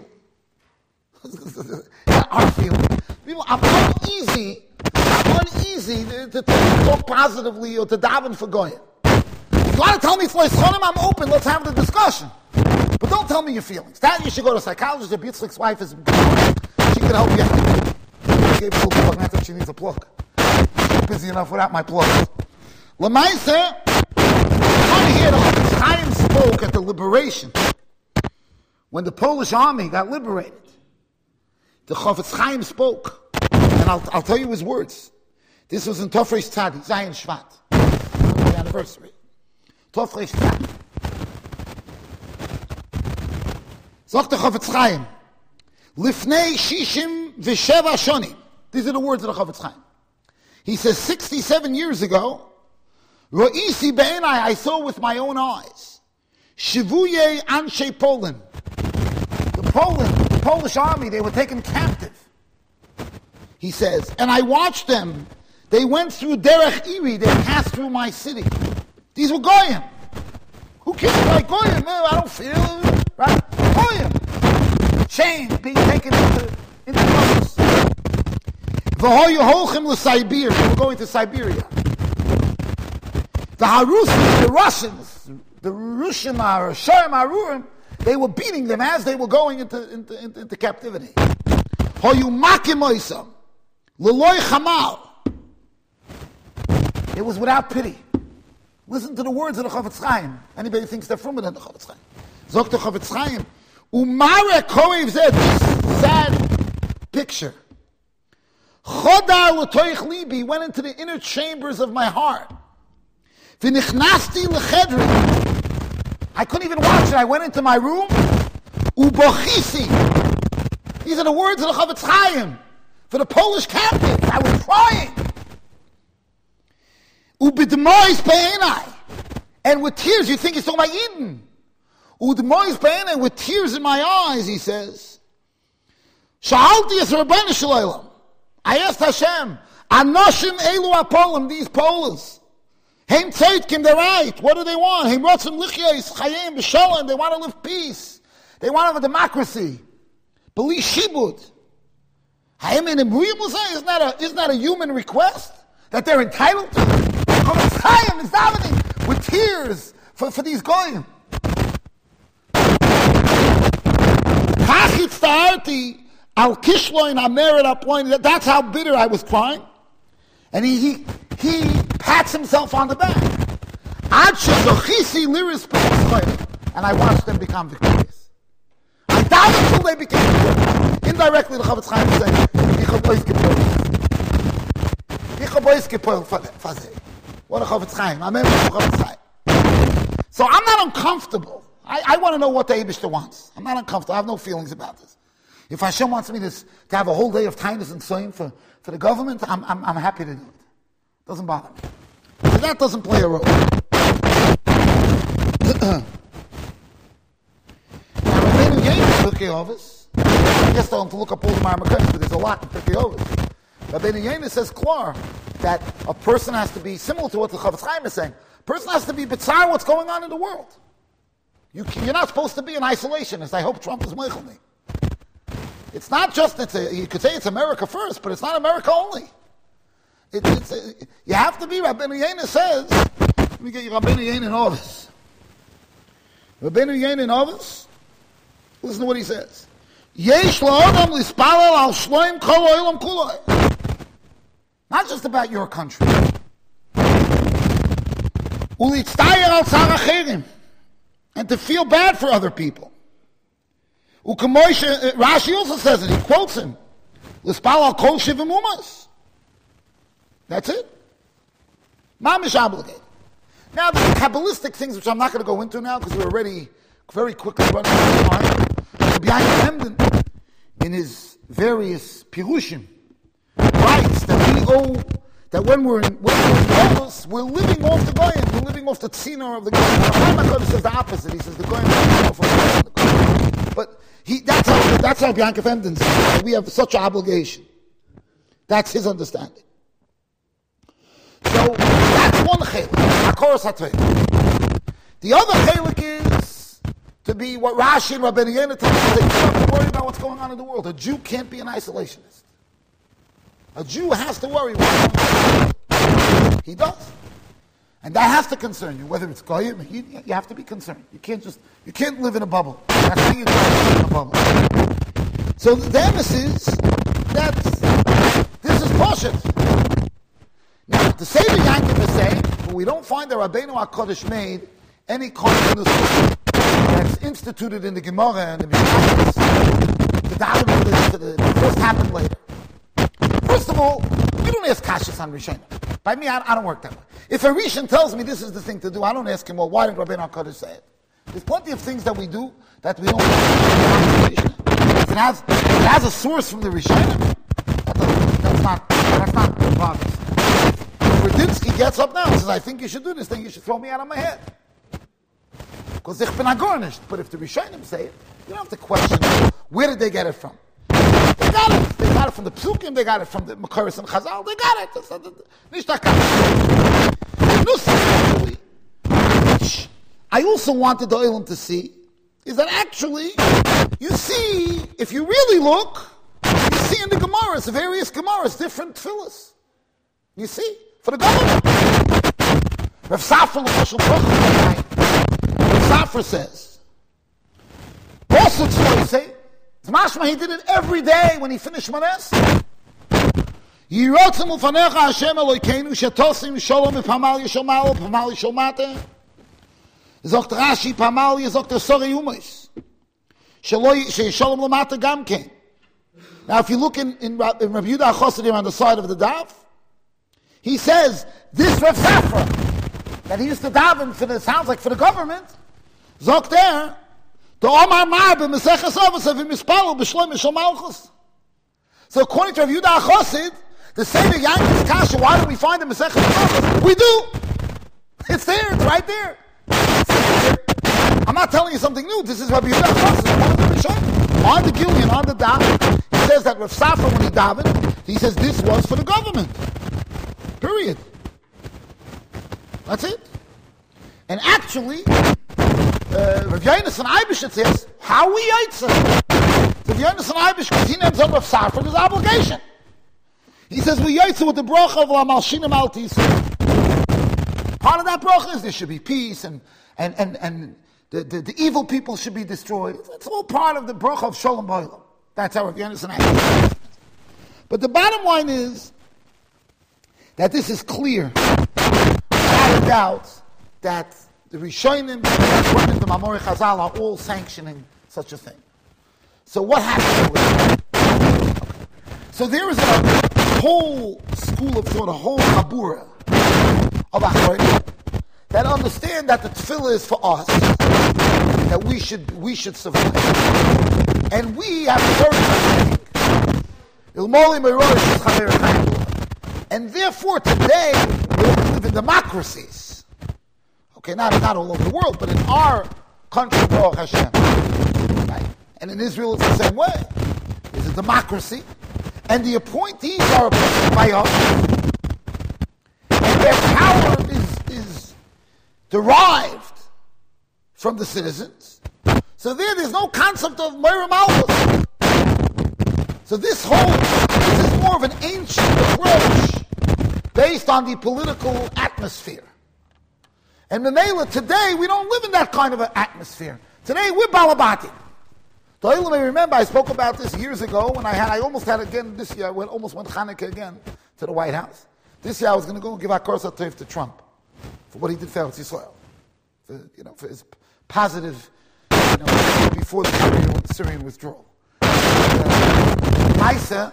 S1: Not our feeling. People, I'm uneasy. I'm uneasy to, to, to talk positively or to daven for goyim. If you want to tell me it's leischonim, I'm open. Let's have the discussion. But don't tell me your feelings. That you should go to a psychologist. If Yitzchak's wife is, she can help you. She gave a little plug. That's what she needs a plug. I'm busy enough without my plugs. Lamaise, I hear the Chaim spoke at the liberation when the Polish army got liberated. The Chofetz Chaim spoke, and I'll, I'll tell you his words. This was in Tofresh Tzadi, Zayin Shvat, the anniversary. Tofresh Tzadi. Sagt the Chofetz Chaim, Lifnei Shishim V'Sheva Shonim. These are the words of the Chofetz Chaim. He says, sixty-seven years ago, Ro'isi be'enai, I saw with my own eyes, Shivuye Anshe Poland. The Poland, the Polish army, they were taken captive. He says, and I watched them. They went through Derech Iri, they passed through my city. These were Goyim. Who cares like Goyim? I don't feel, right? Goyim. Chained, being taken into, into Russia. V'hoyu holchem l'Siberia. They were going to Siberia. The Harusim, the Russians, the Rushim or Sharm Arurim, they were beating them as they were going into, into, into, into captivity. Hoyu makim oisam, l'loy chamal. It was without pity. Listen to the words of the Chofetz Chaim. Anybody thinks they're from it in the Chofetz Chaim. Zok the Chofetz Chaim. Umare koev zed. Sad picture. Chodar l'toich libi, went into the inner chambers of my heart. V'nichnasti l'chedri. I couldn't even watch it. I went into my room. Ubochisi. These are the words of the Chofetz Chaim for the Polish captives. I was crying. Ubidmois be'enai. And with tears, you think he's talking about Eden. Udmois be'enai, with tears in my eyes, he says. Sha'alti es Rabbeinu Shalom. I asked Hashem, Anoshim elu apolim, these Poles. Heim tzedkim, they're right. What do they want? Heim rotzim lichyos, chayim, b'shalom. They want to live peace. They want to have a democracy. Beli shibud. Haim in Emriyim L'zeh, isn't that a, isn't that a human request? That they're entitled to? Chofetz Chaim is davening with tears for, for these goyim. Kach itzta'arti al kishloin hameret aploin. That's how bitter I was crying. And he, he, he pats himself on the back. Ad shezochisi liris p'cholim. And I watched them become victorious. I doubted until they became victorious. Indirectly, the Chofetz Chaim is saying, Ich hab euch gepoilt. Ich hab euch gepoilt for that. What a Chofetz Chaim. I'm able to Chofetz Chaim. So I'm not uncomfortable. I, I want to know what the Eibishter wants. I'm not uncomfortable. I have no feelings about this. If Hashem wants me to, to have a whole day of kindness and soim for, for the government, I'm, I'm, I'm happy to do it. Doesn't bother me. So that doesn't play a role. Now, Rabbeinu Yehuda Pirkei Avos, I guess I want to look up all the Marmakos, but there's a lot in Pirkei Avos. Rabbeinu Yehuda says klar that a person has to be similar to what the Chofetz Chaim is saying. A person has to be bitzar what's going on in the world. You, you're not supposed to be an isolationist. I hope Trump is meichel me. It's not just, it's a, you could say it's America first, but it's not America only. It, it's, it, you have to be, Rabbeinu Yena says, let me get you Rabbeinu Yena in Ovis. Rabbeinu Yena in Ovis, listen to what he says. Yesh la'odam lispalel al shloim kol oilam kuloi. Not just about your country. Ulitztayer al tzar acherim. And to feel bad for other people. Ukamoisha, Rashi also says it, he quotes him. Lispalel al kol shivim umas. That's it. Mamish obligated. Now, the Kabbalistic things, which I'm not going to go into now, because we're already very quickly running out of time. Rabbi Yaakov Emden, in his various Pirushim, writes that we owe, that when we're in, when we're in Golos, we're living off the Goyim, we're living off the tzina of the Goyim. Rabbi says the opposite. He says the Goyim are off the Goyim. But he, that's how, that's how Rabbi Yaakov Emden says that we have such an obligation. That's his understanding. So that's one chelik, Hakoros HaTorah. The other chelik is to be what Rashi and Rabbeinu Yena tell us. They don't worry about what's going on in the world. A Jew can't be an isolationist. A Jew has to worry what's going on. He does, and that has to concern you. Whether it's goyim, you, you have to be concerned. You can't just you can't live in a bubble. That's how you do live in a bubble. So the emphasis that this is bullshit. Now, the Seder Yankiv is saying, but we don't find that Rabbeinu HaKadosh made any kind of that's instituted in the Gemara and the Mishnah. The davening to the first happened later. First of all, we don't ask kashas on Rishon. By me, I, I don't work that way. If a Rishon tells me this is the thing to do, I don't ask him, well, why did Rabbeinu HaKadosh say it? There's plenty of things that we do that we don't ask. It has, it has a source from the Rishon. That that's not, that's not obvious. Radinsky gets up now and says, I think you should do this thing, you should throw me out of my head. Because ich bin agarnished. But if the Rishonim say it, you don't have to question where did they get it from. They got it. They got it from the Psukim, they got it from the Makaris and Chazal, they got it. That's not, nicht actually, which I also wanted the Olam to see, is that actually, you see, if you really look, you see in the Gemaras, the various Gemaras, different tefillas. You see? For the government. Rav Safra l'Mashal Baruch Rav Safra says, also Tzloisei, it's mashma he did it every day when he finished Manes. Yirotzim ufanecha Hashem Elokeinu shetosim shalom epamal yishol malo epamal yishol mate. Zogt Rashi pamal zogt der Sori Umeis. Shaloi sheishalom lamata gamkein. Now if you look in, in, in Rabbi Yehuda HaChasidim on the side of the daf, he says, this Rav Safra, that he used to daven for the, sounds like for the government, Zok there, the Omar Mar b'Meseches Avos v'Mispalo b'Shloim Mishal Malchus. So according to Rav Yehuda HaChasid, the Seder Yankis Kasha, why do we find the Meseches Avos? We do. It's there, it's right there. I'm not telling you something new. This is Rabbi Yehuda HaChasid, one of the Rishonim. On the Gillian, on the daven, he says that Rav Safra, when he davened, he says this was for the government. Period. That's it. And actually, uh, Rav Yonasan Eibishter says, how we yaitza? Rav Yonasan Eibishter, because he names up Rav Safra, his obligation. He says, we yaitza with the bracha of La Malshinim Al Tisra. Part of that bracha is there should be peace, and and and, and the, the, the evil people should be destroyed. It's all part of the bracha of Shalom Ba'olam. That's how Rav Yonasan Eibishter. But the bottom line is, that this is clear, without a doubt, that the Rishonim, the Mamori Chazal are all sanctioning such a thing. So what happens with it? Okay. So there is a whole school of thought, a whole Habura of Achronim that understand that the tefillah is for us, that we should we should survive, and we have to learn. And therefore, today, we live in democracies. Okay, not, not all over the world, but in our country, Baruch Hashem. Right? And in Israel, it's the same way. It's a democracy. And the appointees are appointed by us. And their power is, is derived from the citizens. So there, there's no concept of Meir Malchus. So this whole, this is more of an ancient approach based on the political atmosphere. And Mamela, today, we don't live in that kind of an atmosphere. Today, we're Balabati. The Olam may remember, I spoke about this years ago when I had, I almost had again this year, I went, almost went Hanukkah again to the White House. This year I was going to go and give Akar Satayv to Trump for what he did for Eretz Yisrael. For, you know, for his positive, you know, before the Syrian, Syrian withdrawal. Maisa,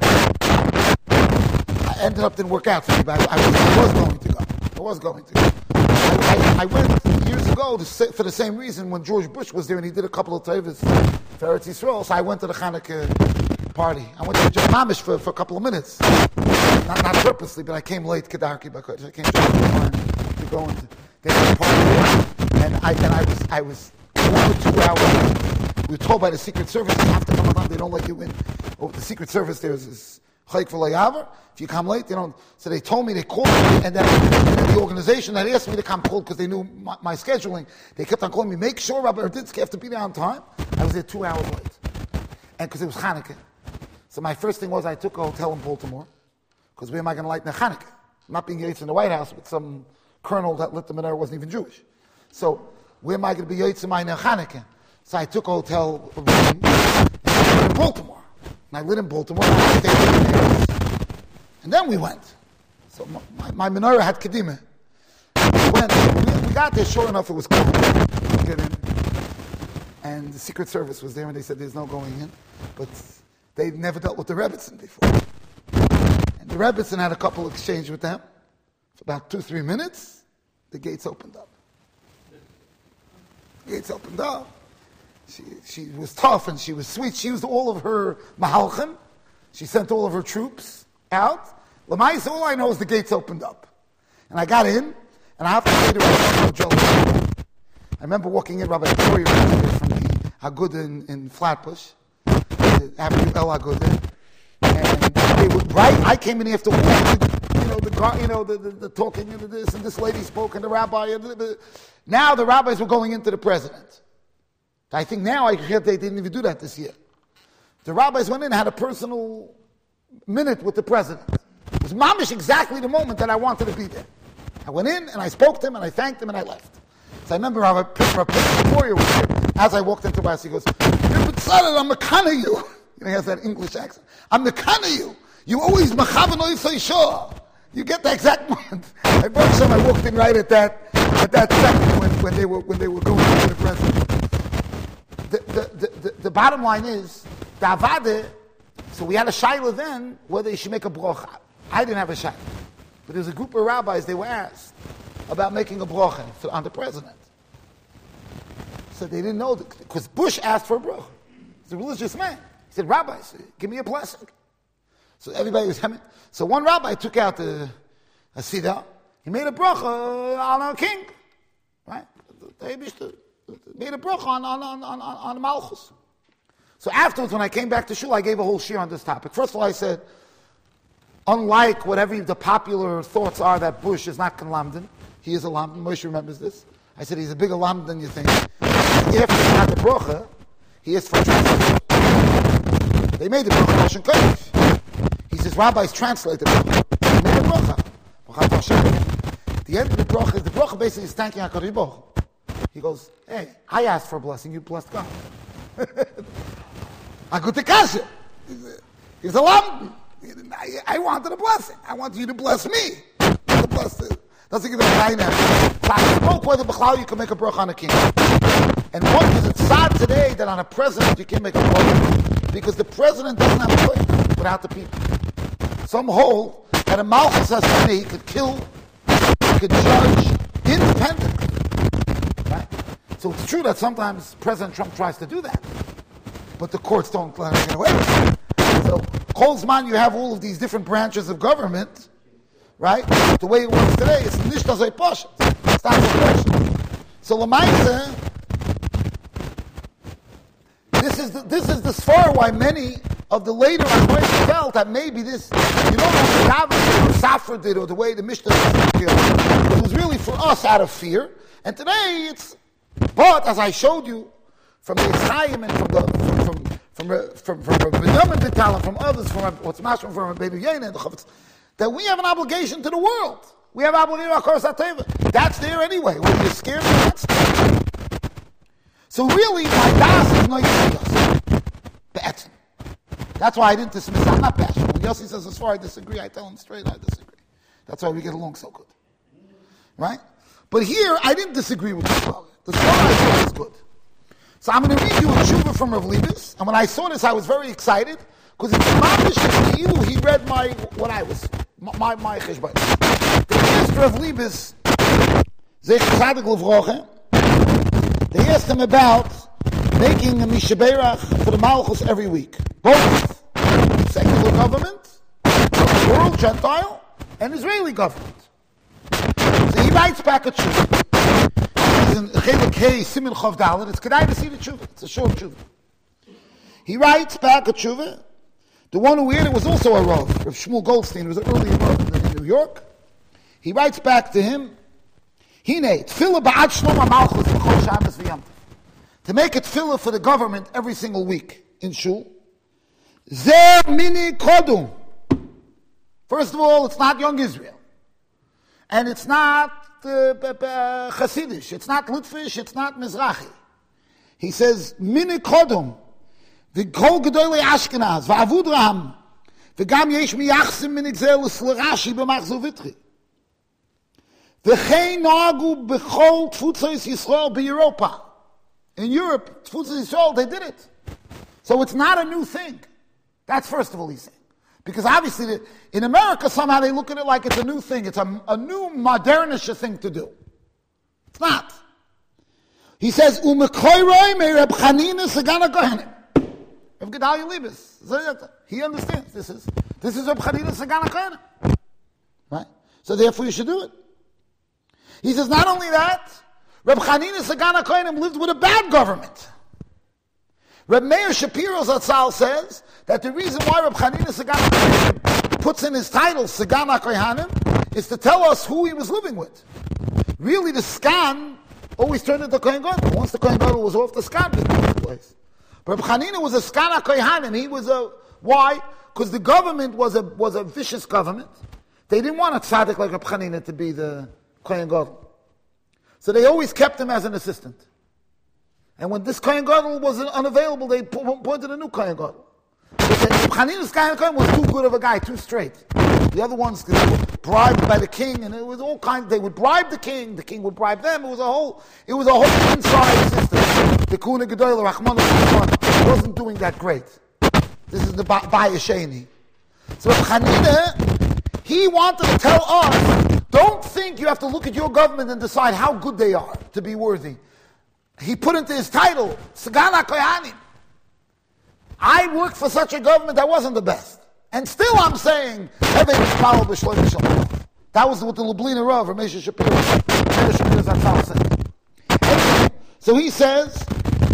S1: I ended up didn't work out for me, but I, I, was, I was going to go. I was going to go. I, I, I went years ago to say, for the same reason when George Bush was there and he did a couple of tayvas for Eretz Yisrael. So I went to the Hanukkah party. I went to just mamish for, for a couple of minutes, not, not purposely, but I came late. Kedarki Bakodesh. I came just to go and to get to the party, and I and I was I was one or two hours. We were told by the Secret Service you have to come on. They don't let you in. Oh, the Secret Service there's this. If you come late, they don't. So they told me, they called me, and then, and then the organization that asked me to come called because they knew my, my scheduling. They kept on calling me, make sure Rabbi Erditsky have to be there on time. I was there two hours late, and because it was Hanukkah. So my first thing was I took a hotel in Baltimore because where am I going to light the Hanukkah? I'm not being Yates in the White House with some colonel that lit the menorah wasn't even Jewish. So where am I going to be Yates in my Hanukkah? So I took a hotel room in Baltimore. And I lit in Baltimore, and I stayed in Paris. And then we went. So my, my, my menorah had Kedimah. We went, we, we got there, sure enough, it was cold. We get in. And the Secret Service was there, and they said there's no going in. But they'd never dealt with the Rebbitzin before. And the Rebbitzin had a couple of exchanges with them. For about two, three minutes, the gates opened up. The gates opened up. She, she was tough and she was sweet. She used all of her mahalchim. She sent all of her troops out. Lamaisa, all I know is the gates opened up. And I got in, and I have to say to Rabbi Joel, I remember walking in, Rabbi Corey from the Agudah in, in Flatbush, after El Agudah, and they were right. I came in after walking, you know, the you know the, the, the talking and this, and this lady spoke, and the rabbi, and the, the, now the rabbis were going into the president. I think now I hear they didn't even do that this year. The rabbis went in and had a personal minute with the president. It was mamish exactly the moment that I wanted to be there. I went in and I spoke to him and I thanked him and I left. So I remember Rabbi Victoria was there. As I walked into West, he goes, "You're B'tzalel, I'm mekana you." You know, he has that English accent. I'm mekana you. You always mechavan oisay shah. You get the exact moment. I brought some. I walked in right at that at that second when, when they were when they were going to the president. The, the, the, the bottom line is, the Avada, so we had a shayla then, whether you should make a brocha. I didn't have a shayla. But there's a group of rabbis, they were asked about making a brocha on the president. So they didn't know, because Bush asked for a brocha. He's a religious man. He said, rabbis, give me a blessing. So everybody was coming. So one rabbi took out the, a siddur. He made a brocha on our king. Right? Made a bracha on, on, on, on, on Malchus. So afterwards, when I came back to Shul, I gave a whole shir on this topic. First of all, I said, unlike whatever the popular thoughts are that Bush is not Lamdan, he is a Lamdan. Moshe remembers this. I said he's a bigger Lamdan than you think. If he had the bracha, he is for translation. They made the bracha Lashon Kodesh. He says, rabbis translate the bracha. They made the bracha. At the end of the bracha, the bracha basically is thanking HaKadosh Baruch Hu. He goes, hey, I asked for a blessing, you blessed God. I go to Kasha. He's a lamb. I, I wanted a blessing. I want you to bless me. To bless it. Doesn't give it a line now. Broke whether B'chlau you can make a bracha on a king. And what is it sad today that on a president you can't make a bracha? Because the president doesn't have a choice without the people. Some hold that a Malchus has money, he could kill, he could judge independently. Right? So it's true that sometimes President Trump tries to do that, but the courts don't let him get away with it. So, Kolzman, you have all of these different branches of government, right? The way it works today, it's nishta zay poshet. It's not so question. So, Lamaisa, this is the, this is the svar why many of the later Achronim felt that maybe this, you know, what the David or Safra did, or the way the Mishnah did, it was really for us out of fear. And today it's, but as I showed you from the Yisraelim and from the from from from from from Benjamin Vital and from others, from what's Mashma from Rabbeinu Yena and the Chavetz, that we have an obligation to the world. We have an obligation to our Koros. That's there anyway. Whether you're scared or not scared. So really, my das is no Yossi. That's why I didn't dismiss. I'm not bashful. When Yossi says, as far as I disagree, I tell him straight, I disagree. That's why we get along so good. Right? But here, I didn't disagree with the Torah. The Torah I thought was good. So I'm going to read you a tshuva from Rav Leibus. And when I saw this, I was very excited, because it's mamish he read my, what I was, my, my cheshbon. The first Rav Leibus, Zech Tzadik Levroche, they asked him about making a Mishaberach for the Malchus every week. Both secular government, world, Gentile, and Israeli government. So he writes back a tshuva. He's in Chelik Hey, Simin Chov Dalet. It's Kedai to see the tshuva. It's a short tshuva. He writes back a tshuva. The one who heard it was also a Rav, Rav Shmuel Goldstein, who was an early Rav in New York. He writes back to him, Hine, tefillah ba'ad shlom ha'malchus b'chol Shabbos v'yom tov. To make it tefillah for the government every single week in shul. Zeh mini kodum. First of all, it's not Young Israel. And it's not uh, uh, Hasidish. It's not Litvish. It's not Mizrahi. He says, mini kodum. V'kol gedolei Ashkenaz. V'avud Ram. V'gam yesh miyachsim mini gzel l'slerashi b'machzor vitri. V'chein nagu b'chol tfutzos Yisrael b'Europa. In Europe, tfutzos Yisrael, they did it. So it's not a new thing. That's first of all he's saying. Because obviously, the, in America, somehow they look at it like it's a new thing. It's a, a new, modernish thing to do. It's not. He says, U'mekoiroi me Reb Chanina Sagana Kohenim. Reb Gedalia Leibus. He understands. This is, this is Reb Chanina Sagana Kohenim. Right? So therefore you should do it. He says, not only that, Reb Chanina Sagana Kohenim lived with a bad government. Reb Meir Shapiro Zatzal says that the reason why Reb Chanina Sagana Kohenim puts in his title Sagana Kohanim is to tell us who he was living with. Really, the scan always turned into Kohen Gadol. Once the Kohen Gadol was off, the scan didn't take place. But Reb Chanina was a Skana Kohanim. He was a, why? Because the government was a was a vicious government. They didn't want a tzaddik like Reb Chanina to be the Kohen Gadol. So they always kept him as an assistant. And when this Kohen Gadol was unavailable, they appointed a new Kohen Gadol. Chanina's Kohen Gadol was too good of a guy, too straight. The other ones were bribed by the king, and it was all kinds. They would bribe the king, the king would bribe them. It was a whole, it was a whole inside system. The Kuna Gedolah Rachman wasn't doing that great. This is the Bayesheni. So Chanina, he wanted to tell us, don't think you have to look at your government and decide how good they are to be worthy. He put into his title, Sagana Kohanim. I worked for such a government that wasn't the best. And still I'm saying, that was what the Lublina Rav, or Mesha Shapiro, Mesha Shapiro Zatzal said. Anyway, so he says,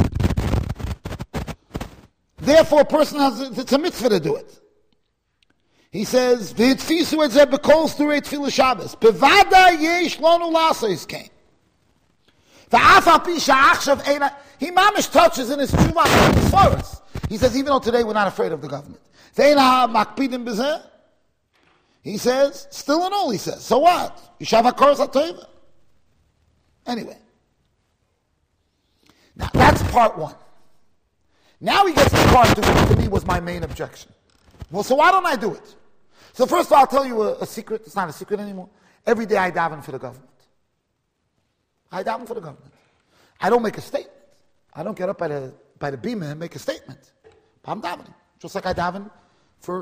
S1: therefore a person has, it's a mitzvah to do it. He says, V'itfisu et zeh b'kol sturei tefillah Shabbos. Bevada yesh lonu lasos came. V'af al pi sha'achshav eina. He mamish touches in his tshuva his forest. He says, even though today we're not afraid of the government. Ve'eina makpidim b'zeh. He says, still and all, he says. So what? Yishav HaKoros HaTova. Anyway. Now, that's part one. Now he gets to part two, which to me was my main objection. Well, so why don't I do it? So first of all, I'll tell you a, a secret. It's not a secret anymore. Every day I daven for the government. I daven for the government. I don't make a statement. I don't get up by the by the bima and make a statement. But I'm davening. Just like I daven for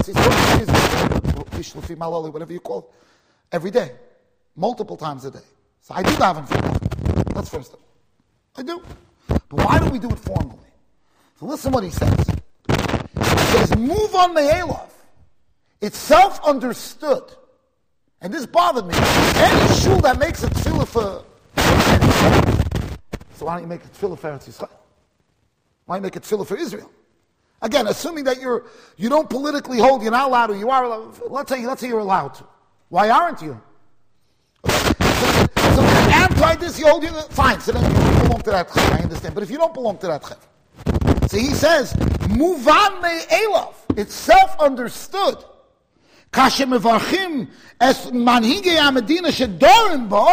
S1: whatever you call it. Every day. Multiple times a day. So I do daven for the government. That's first of all. I do. But why don't we do it formally? So listen what he says. He says, move on Me'elov. It's self-understood. And this bothered me. Any shul that makes a tefillah for so why don't you make a tefillah for Eretz Yisrael? Why don't you make a tefillah for Israel? Again, assuming that you're you don't politically hold, you're not allowed to, you are allowed, let's say let's say you're allowed to. Why aren't you? So, so anti this, you hold you fine, so then you belong to that chef, I understand. But if you don't belong to that chef. So he says, Muvan Me'elov. It's self-understood. Kashem mevarchim es manhigei hamedina shedorim bo.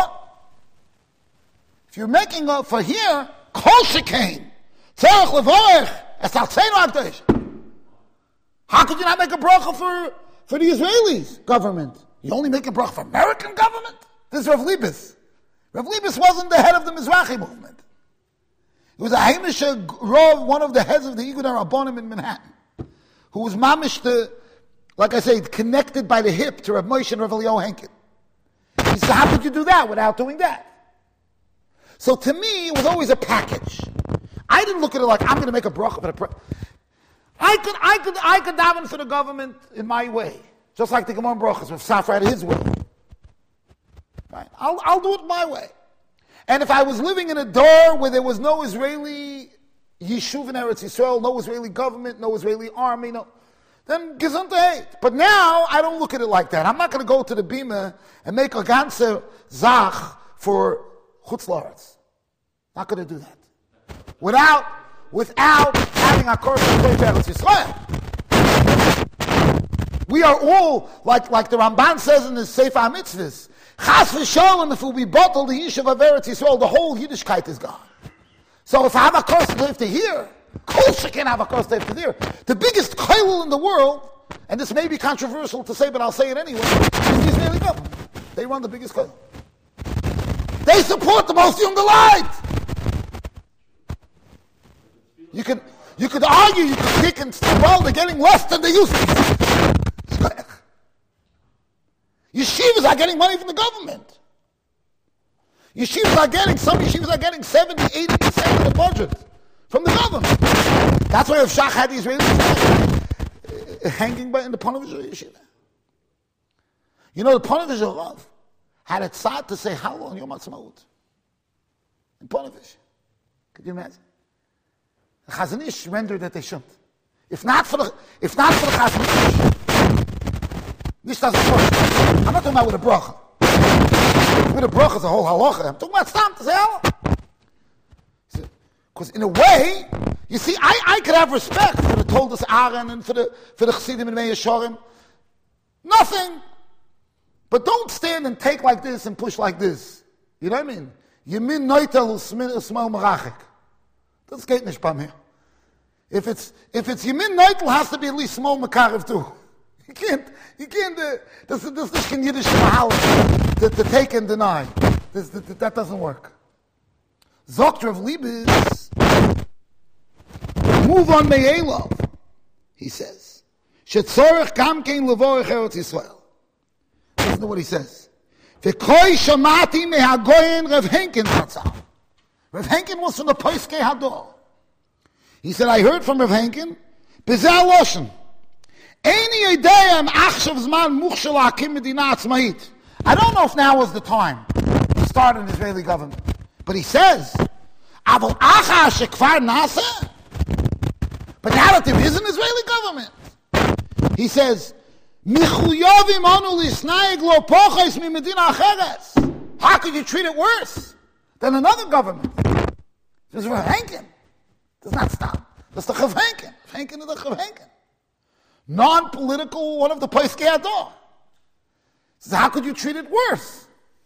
S1: If you're making up for here, kol shekain, tzarech levorech es altzenu akdosh. How could you not make a bracha for, for the Israelis government? You only make a bracha for American government? This is Rav Libes. Rav Libes wasn't the head of the Mizrahi movement. He was a Hamish Rov, one of the heads of the Igud HaRabbonim in Manhattan, who was mamish the, like I say, connected by the hip to Rav Moshe and Rav Eliyahu Henkin. He said, how could you do that without doing that? So to me, it was always a package. I didn't look at it like, I'm going to make a bracha for the pre- I could, I could, I could daven for the government in my way. Just like the Gemara Brachas, with Safra had his way. Right? I'll, I'll do it my way. And if I was living in a door where there was no Israeli Yishuv in Eretz Yisrael, no Israeli government, no Israeli army, no, then gesundheit. But now, I don't look at it like that. I'm not going to go to the Bima and make a ganze Zach for Chutz La'aretz. Not going to do that. Without, without having a course of Eretz Yisrael. We are all, like, like the Ramban says in the Sefer HaMitzvahs, Chas v'sholem, if it will be bottled, the Yishuv of Eretz Yisrael, the whole Yiddishkeit is gone. So if I have a course to live to here, Kosher can have a course to live to here. The biggest koilel in the world, and this may be controversial to say, but I'll say it anyway, is the Israeli government. They run the biggest koilel. They support the most young light. You can, you could argue, you could think, and well, they're getting less than they used to. Yeshivas are getting money from the government. Yeshivas are getting, some yeshivas are getting seventy, eighty percent of the budget from the government. That's why Rav Shach had the Israelis hanging by in the Ponevezher yeshiva. You know, the Ponevezher Rav had a tzad to say how long Yom Ha'atzmaut in Ponevezher. Could you imagine? The Chazon Ish rendered that they shouldn't. If not for the, if not for the Chazon Ish, this doesn't work. I'm not talking about with a bracha. With a bracha is a whole halacha. I'm talking about stam to say halacha. Because in a way, you see, I, I could have respect for the Toldos Aaron and for the for the Chassidim and Mei Yesharim. Nothing. But don't stand and take like this and push like this. You know what I mean? Yemin noitel usmal merachik. That's geht nicht bei mir. If it's if it's Yemin noitel, has to be at least small mekarev too. You can't, you can't, uh, this, this, this can Yiddish mahal to, to take and deny. This, that, that doesn't work. Zokt Rav Libes, move on Me'elov, he says. Shetzorech kam kein levorech Eretz Yisrael. Listen to what he says. V'koi shamati mehagoyen Rav Henkin Zatzal. Rav Henkin was from the Poiskei Hador. He said, I heard from Rav Henkin, Bezeh Loshen. I don't know if now was the time to start an Israeli government. But he says, but now that there is an Israeli government, he says, how could you treat it worse than another government? This is Rav Henkin. Does not stop. That's the Chav Henkin. Henkin is the Chav Henkin. Non-political, one of the Poiskei Hador. Says, how could you treat it worse?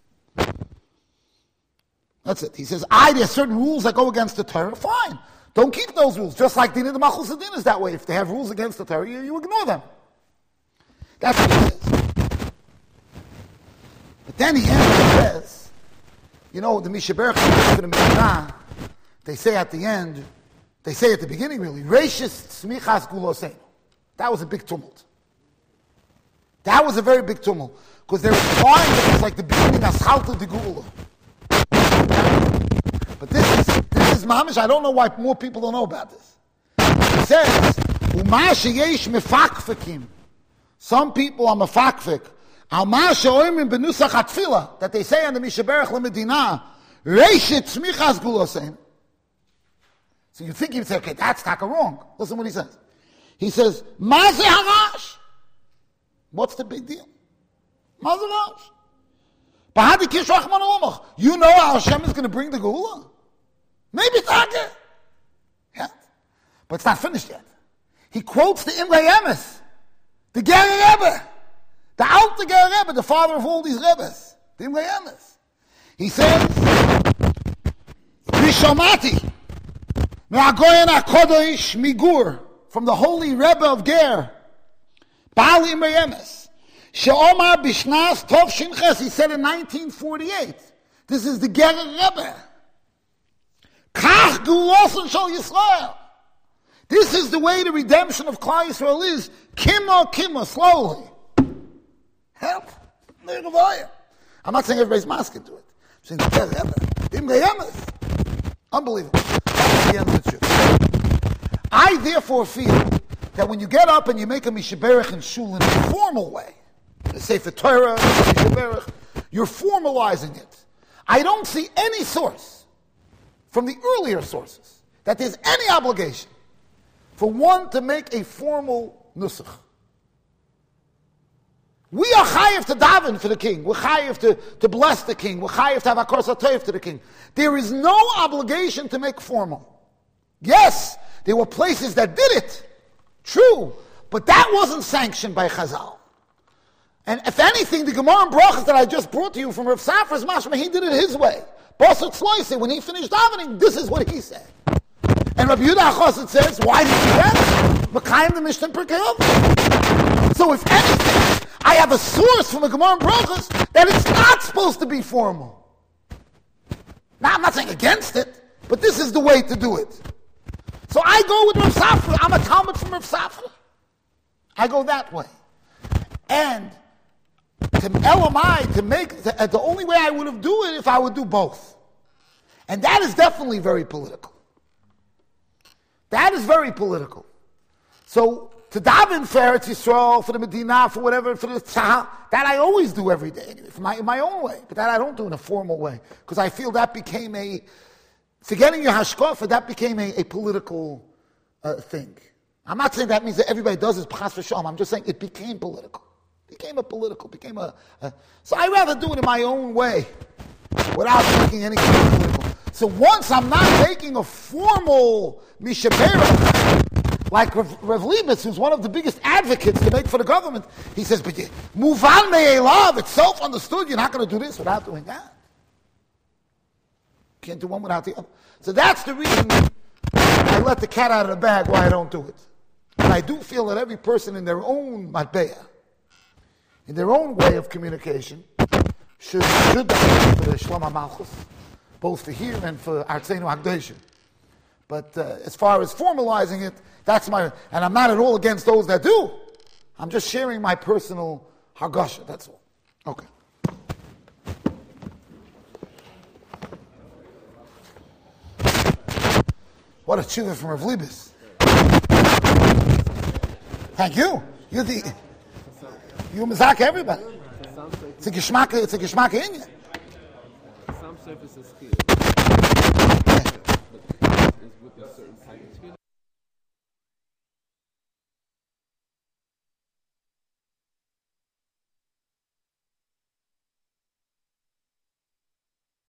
S1: That's it. He says, I, there's certain rules that go against the Torah. Fine. Don't keep those rules. Just like Dinah the Machul Sedin is that way. If they have rules against the Torah, you, you ignore them. That's what he says. But then he ends and says, you know, the Mishaberach for the Mishnah, they say at the end, they say at the beginning really, Reishis Tzmichas Guloseinu. That was a big tumult. That was a very big tumult. Because they were implying that it was like the beginning of Schalta de Gula. But this is, this is mamish, I don't know why more people don't know about this. He says, Uma sheyesh mefakfikim. Some people are mefakfik. Alma she'oimim benusach hatfila, that they say on the Mishaberach LeMedina, Reishit tzmichas gulosein. So you think you'd say, okay, that's taka wrong. Listen what he says. He says, Maze harash. What's the big deal? Maze harash. Bahadi kish rachman alomach. You know how Hashem is going to bring the Geula? Maybe taka. Yeah. But it's not finished yet. He quotes the Imrei Emes, the Gary Rebbe, The Alter Rebbe, the father of all these Rebbes, the Imrei Emes. He says, Vishamati, Me'agoyen HaKodesh Migur, from the holy Rebbe of Ger, Baal Imrei Emes, She'omar Bishnas Tov Shinches, he said in nineteen forty-eight, this is the Ger Rebbe, Kach Gulosen Shal Yisrael. This is the way the redemption of Klal Yisrael is, Kimmo Kimmo, slowly. Help. I'm not saying everybody's masking to it. I'm saying the Imrei Emes. Unbelievable. That's the end of the truth. I therefore feel that when you get up and you make a Mishaberach in Shul in a formal way, the Sefer Torah, Mishaberach, you're formalizing it. I don't see any source from the earlier sources that there's any obligation for one to make a formal nusach. We are chayiv to daven for the king. We're chayiv to, to bless the king. We're chayiv to have a kors hatoiv to the king. There is no obligation to make formal. Yes, there were places that did it. True. But that wasn't sanctioned by Chazal. And if anything, the Gemara and Brachas that I just brought to you from Rav Safra's mashma, he did it his way. Basar Tzloise, when he finished davening, this is what he said. And Rabbi Yehuda HaChassid says, why did he do that? Mekayim the Mishnah Pirkei Avos. So if anything, I have a source from the Gemara and Brachas that it's not supposed to be formal. Now, I'm not saying against it, but this is the way to do it. So I go with Rav Safra. I'm a Talmud from Rav Safra. I go that way. And to Elamai, to make, the, the only way I would have do it if I would do both. And that is definitely very political. That is very political. So, to daven for Eretz Yisrael, for the Medina, for whatever, for the Tzah, that I always do every day, anyway, for my, in my own way. But that I don't do in a formal way. Because I feel that became a, forgetting your hashkafa, that became a, a political uh, thing. I'm not saying that means that everybody does this b'chas v'shalom. I'm just saying it became political. Became a political, became a, a... So I'd rather do it in my own way, without making any kind of political. So once I'm not making a formal mishaberach, like Rav, Rav Leibitz, who's one of the biggest advocates to make for the government, he says, but you, muvan me'elav, it's self-understood, you're not going to do this without doing that. Can't do one without the other. So that's the reason I let the cat out of the bag why I don't do it. But I do feel that every person in their own matbeya, in their own way of communication, should should be for the Shlom HaMalchus, both for here and for Artzeinu Hakdeshim. But uh, as far as formalizing it, that's my, and I'm not at all against those that do. I'm just sharing my personal hargasha, that's all. Okay. What a tshuva from Rav Leibitz. Thank you. You're the, you mizak everybody. It's a geshmak, it's a geshmak in you.
S2: Some surfaces here.